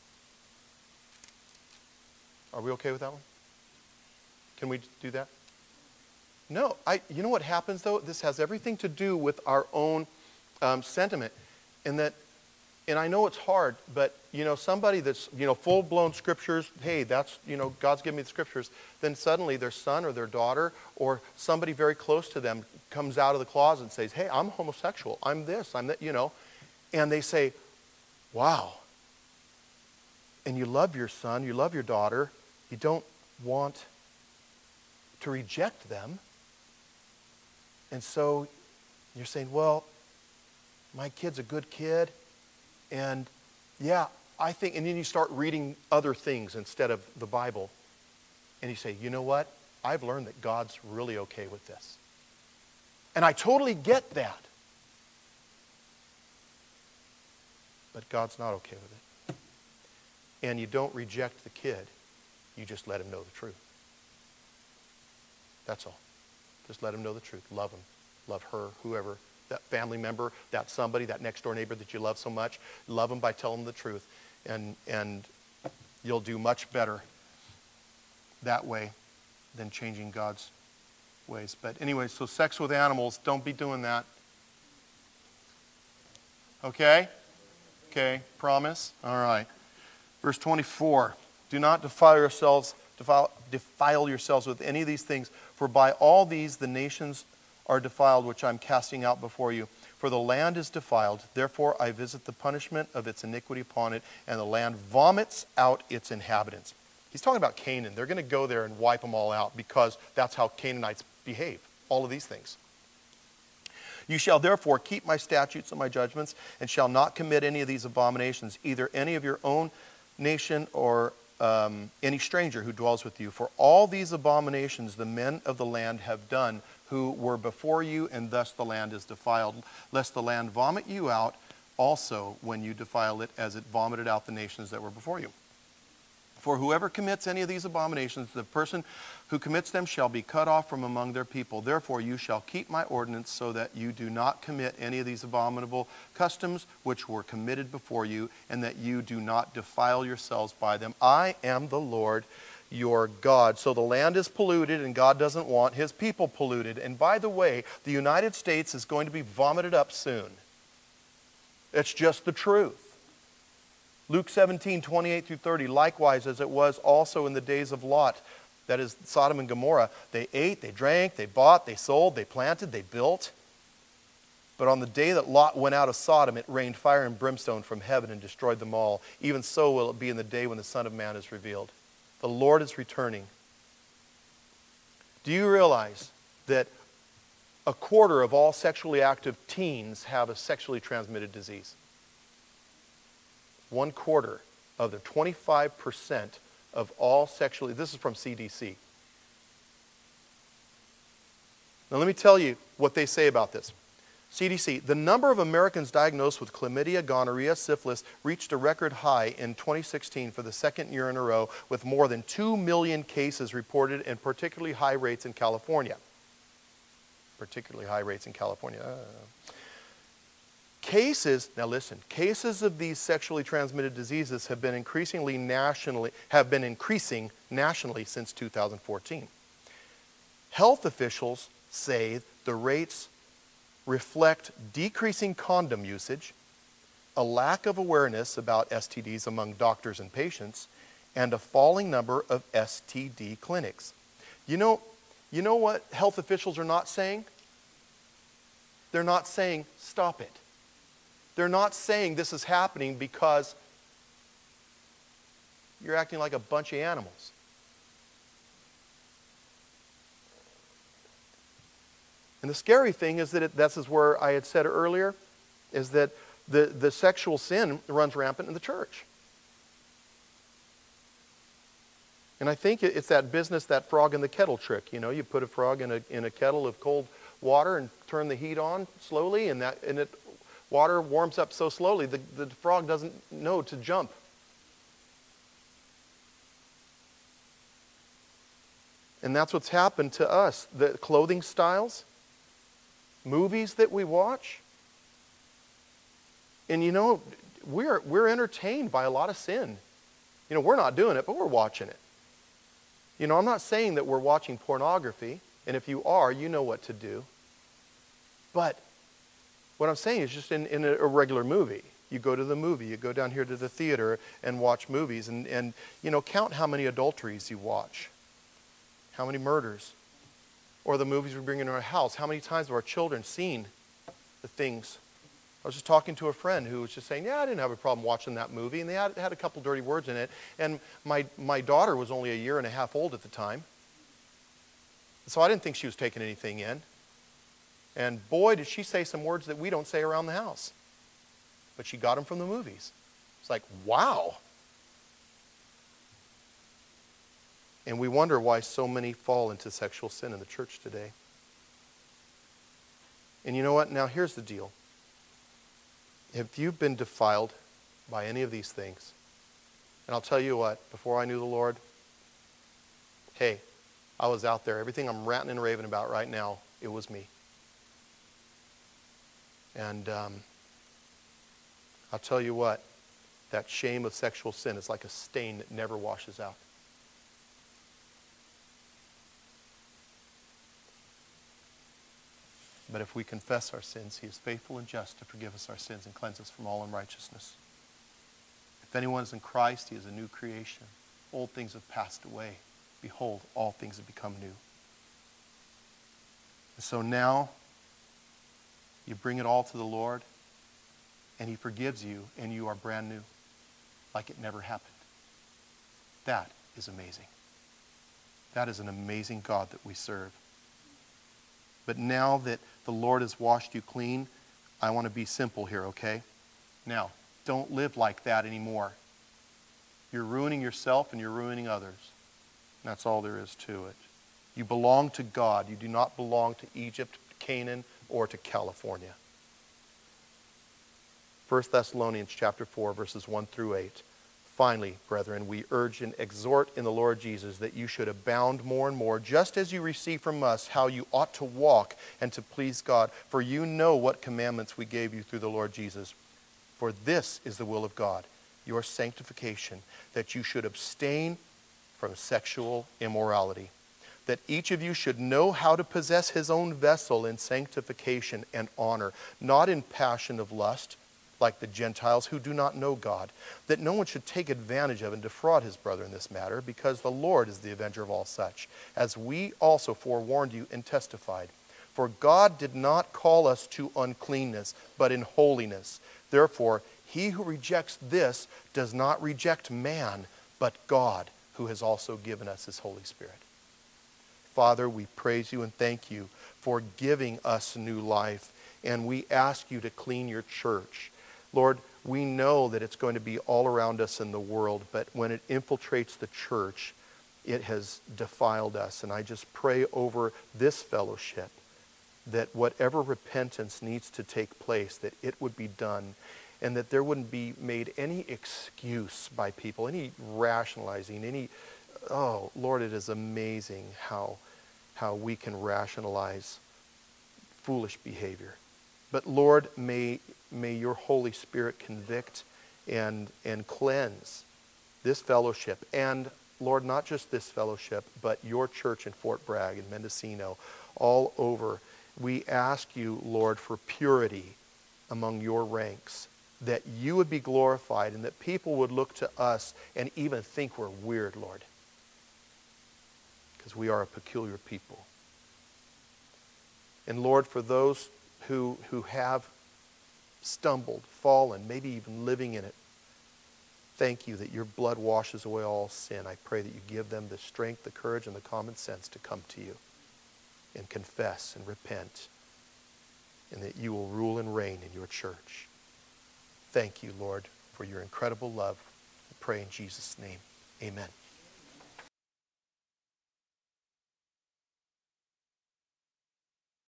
are we okay with that one? Can we do that? No. I. You know what happens, though? This has everything to do with our own um, sentiment. In that, and I know it's hard, but, you know, somebody that's, you know, full-blown scriptures, hey, that's, you know, God's given me the scriptures, then suddenly their son or their daughter or somebody very close to them comes out of the closet and says, hey, I'm homosexual, I'm this, I'm that, you know. And they say, wow. And you love your son, you love your daughter, you don't want to reject them. And so you're saying, well, my kid's a good kid, and yeah, I think, and then you start reading other things instead of the Bible, and you say, you know what? I've learned that God's really okay with this. And I totally get that. But God's not okay with it. And you don't reject the kid. You just let him know the truth. That's all. Just let him know the truth. Love him. Love her, whoever. That family member, that somebody, that next door neighbor that you love so much. Love them by telling them the truth. And, and you'll do much better that way than changing God's ways. But anyway, so sex with animals, don't be doing that. Okay? Okay, promise? All right. Verse twenty-four. Do not defile yourselves, defile, defile yourselves with any of these things, for by all these the nations are defiled, which I'm casting out before you. For the land is defiled, therefore I visit the punishment of its iniquity upon it, and the land vomits out its inhabitants. He's talking about Canaan. They're going to go there and wipe them all out because that's how Canaanites behave, all of these things. You shall therefore keep my statutes and my judgments, and shall not commit any of these abominations, either any of your own nation or um, any stranger who dwells with you. For all these abominations the men of the land have done who were before you, and thus the land is defiled, lest the land vomit you out also when you defile it, as it vomited out the nations that were before you. For whoever commits any of these abominations, the person who commits them shall be cut off from among their people. Therefore you shall keep my ordinance, so that you do not commit any of these abominable customs which were committed before you, and that you do not defile yourselves by them. I am the Lord your God. So the land is polluted, and God doesn't want his people polluted. And by the way, the United States is going to be vomited up soon. It's just the truth. Luke seventeen, twenty-eight through thirty, likewise as it was also in the days of Lot, that is Sodom and Gomorrah, they ate, they drank, they bought, they sold, they planted, they built. But on the day that Lot went out of Sodom, it rained fire and brimstone from heaven and destroyed them all. Even so will it be in the day when the Son of Man is revealed. The Lord is returning. Do you realize that a quarter of all sexually active teens have a sexually transmitted disease? One quarter of the twenty-five percent of all sexually, this is from C D C. Now let me tell you what they say about this. C D C, the number of Americans diagnosed with chlamydia, gonorrhea, syphilis reached a record high in twenty sixteen for the second year in a row, with more than two million cases reported, and particularly high rates in California. Particularly high rates in California. Uh, Cases, now listen, cases of these sexually transmitted diseases have been increasingly nationally, have been increasing nationally since two thousand fourteen. Health officials say the rates reflect decreasing condom usage, a lack of awareness about S T Ds among doctors and patients, and a falling number of S T D clinics. You know, you know what health officials are not saying? They're not saying, stop it. They're not saying this is happening because you're acting like a bunch of animals. And the scary thing is that it, this is where I had said earlier, is that the, the sexual sin runs rampant in the church. And I think it's that business, that frog in the kettle trick. You know, you put a frog in a, in a kettle of cold water and turn the heat on slowly, and that and it water warms up so slowly, the, the frog doesn't know to jump. And that's what's happened to us. The clothing styles, movies that we watch. And you know, we're, we're entertained by a lot of sin. You know, we're not doing it, but we're watching it. You know, I'm not saying that we're watching pornography, and if you are, you know what to do. But what I'm saying is just in, in a regular movie. You go to the movie, you go down here to the theater and watch movies, and, and you know, count how many adulteries you watch. How many murders. Or the movies we bring into our house. How many times have our children seen the things? I was just talking to a friend who was just saying, yeah, I didn't have a problem watching that movie, and they had, had a couple dirty words in it. And my, my daughter was only a year and a half old at the time. So I didn't think she was taking anything in. And boy, did she say some words that we don't say around the house. But she got them from the movies. It's like, wow. And we wonder why so many fall into sexual sin in the church today. And you know what? Now here's the deal. If you've been defiled by any of these things, and I'll tell you what, before I knew the Lord, hey, I was out there. Everything I'm ranting and raving about right now, it was me. And um, I'll tell you what, that shame of sexual sin is like a stain that never washes out. But if we confess our sins, he is faithful and just to forgive us our sins and cleanse us from all unrighteousness. If anyone is in Christ, he is a new creation. Old things have passed away. Behold, all things have become new. And so now, you bring it all to the Lord, and he forgives you, and you are brand new, like it never happened. That is amazing. That is an amazing God that we serve. But now that the Lord has washed you clean, I want to be simple here, okay? Now, don't live like that anymore. you're ruining yourself and you're ruining others. That's all there is to it. You belong to God. You do not belong to Egypt, Canaan, or to California. First Thessalonians chapter four, verses one through eight. Finally, brethren, we urge and exhort in the Lord Jesus that you should abound more and more, just as you receive from us how you ought to walk and to please God. For you know what commandments we gave you through the Lord Jesus. For this is the will of God, your sanctification, that you should abstain from sexual immorality, that each of you should know how to possess his own vessel in sanctification and honor, not in passion of lust, like the Gentiles who do not know God, that no one should take advantage of and defraud his brother in this matter, because the Lord is the avenger of all such, as we also forewarned you and testified. For God did not call us to uncleanness, but in holiness. Therefore, he who rejects this does not reject man, but God, who has also given us his Holy Spirit. Father, we praise you and thank you for giving us new life, and we ask you to clean your church. Lord, we know that it's going to be all around us in the world, but when it infiltrates the church, it has defiled us. And I just pray over this fellowship that whatever repentance needs to take place, that it would be done, and that there wouldn't be made any excuse by people, any rationalizing, any, oh, Lord, it is amazing how, how we can rationalize foolish behavior. But Lord, may, may your Holy Spirit convict and, and cleanse this fellowship. And Lord, not just this fellowship, but your church in Fort Bragg and Mendocino, all over. We ask you, Lord, for purity among your ranks, that you would be glorified and that people would look to us and even think we're weird, Lord, because we are a peculiar people. And Lord, for those who, who have stumbled, fallen, maybe even living in it, thank you that your blood washes away all sin. I pray that you give them the strength, the courage, and the common sense to come to you and confess and repent, and that you will rule and reign in your church. Thank you, Lord, for your incredible love. I pray in Jesus' name. Amen.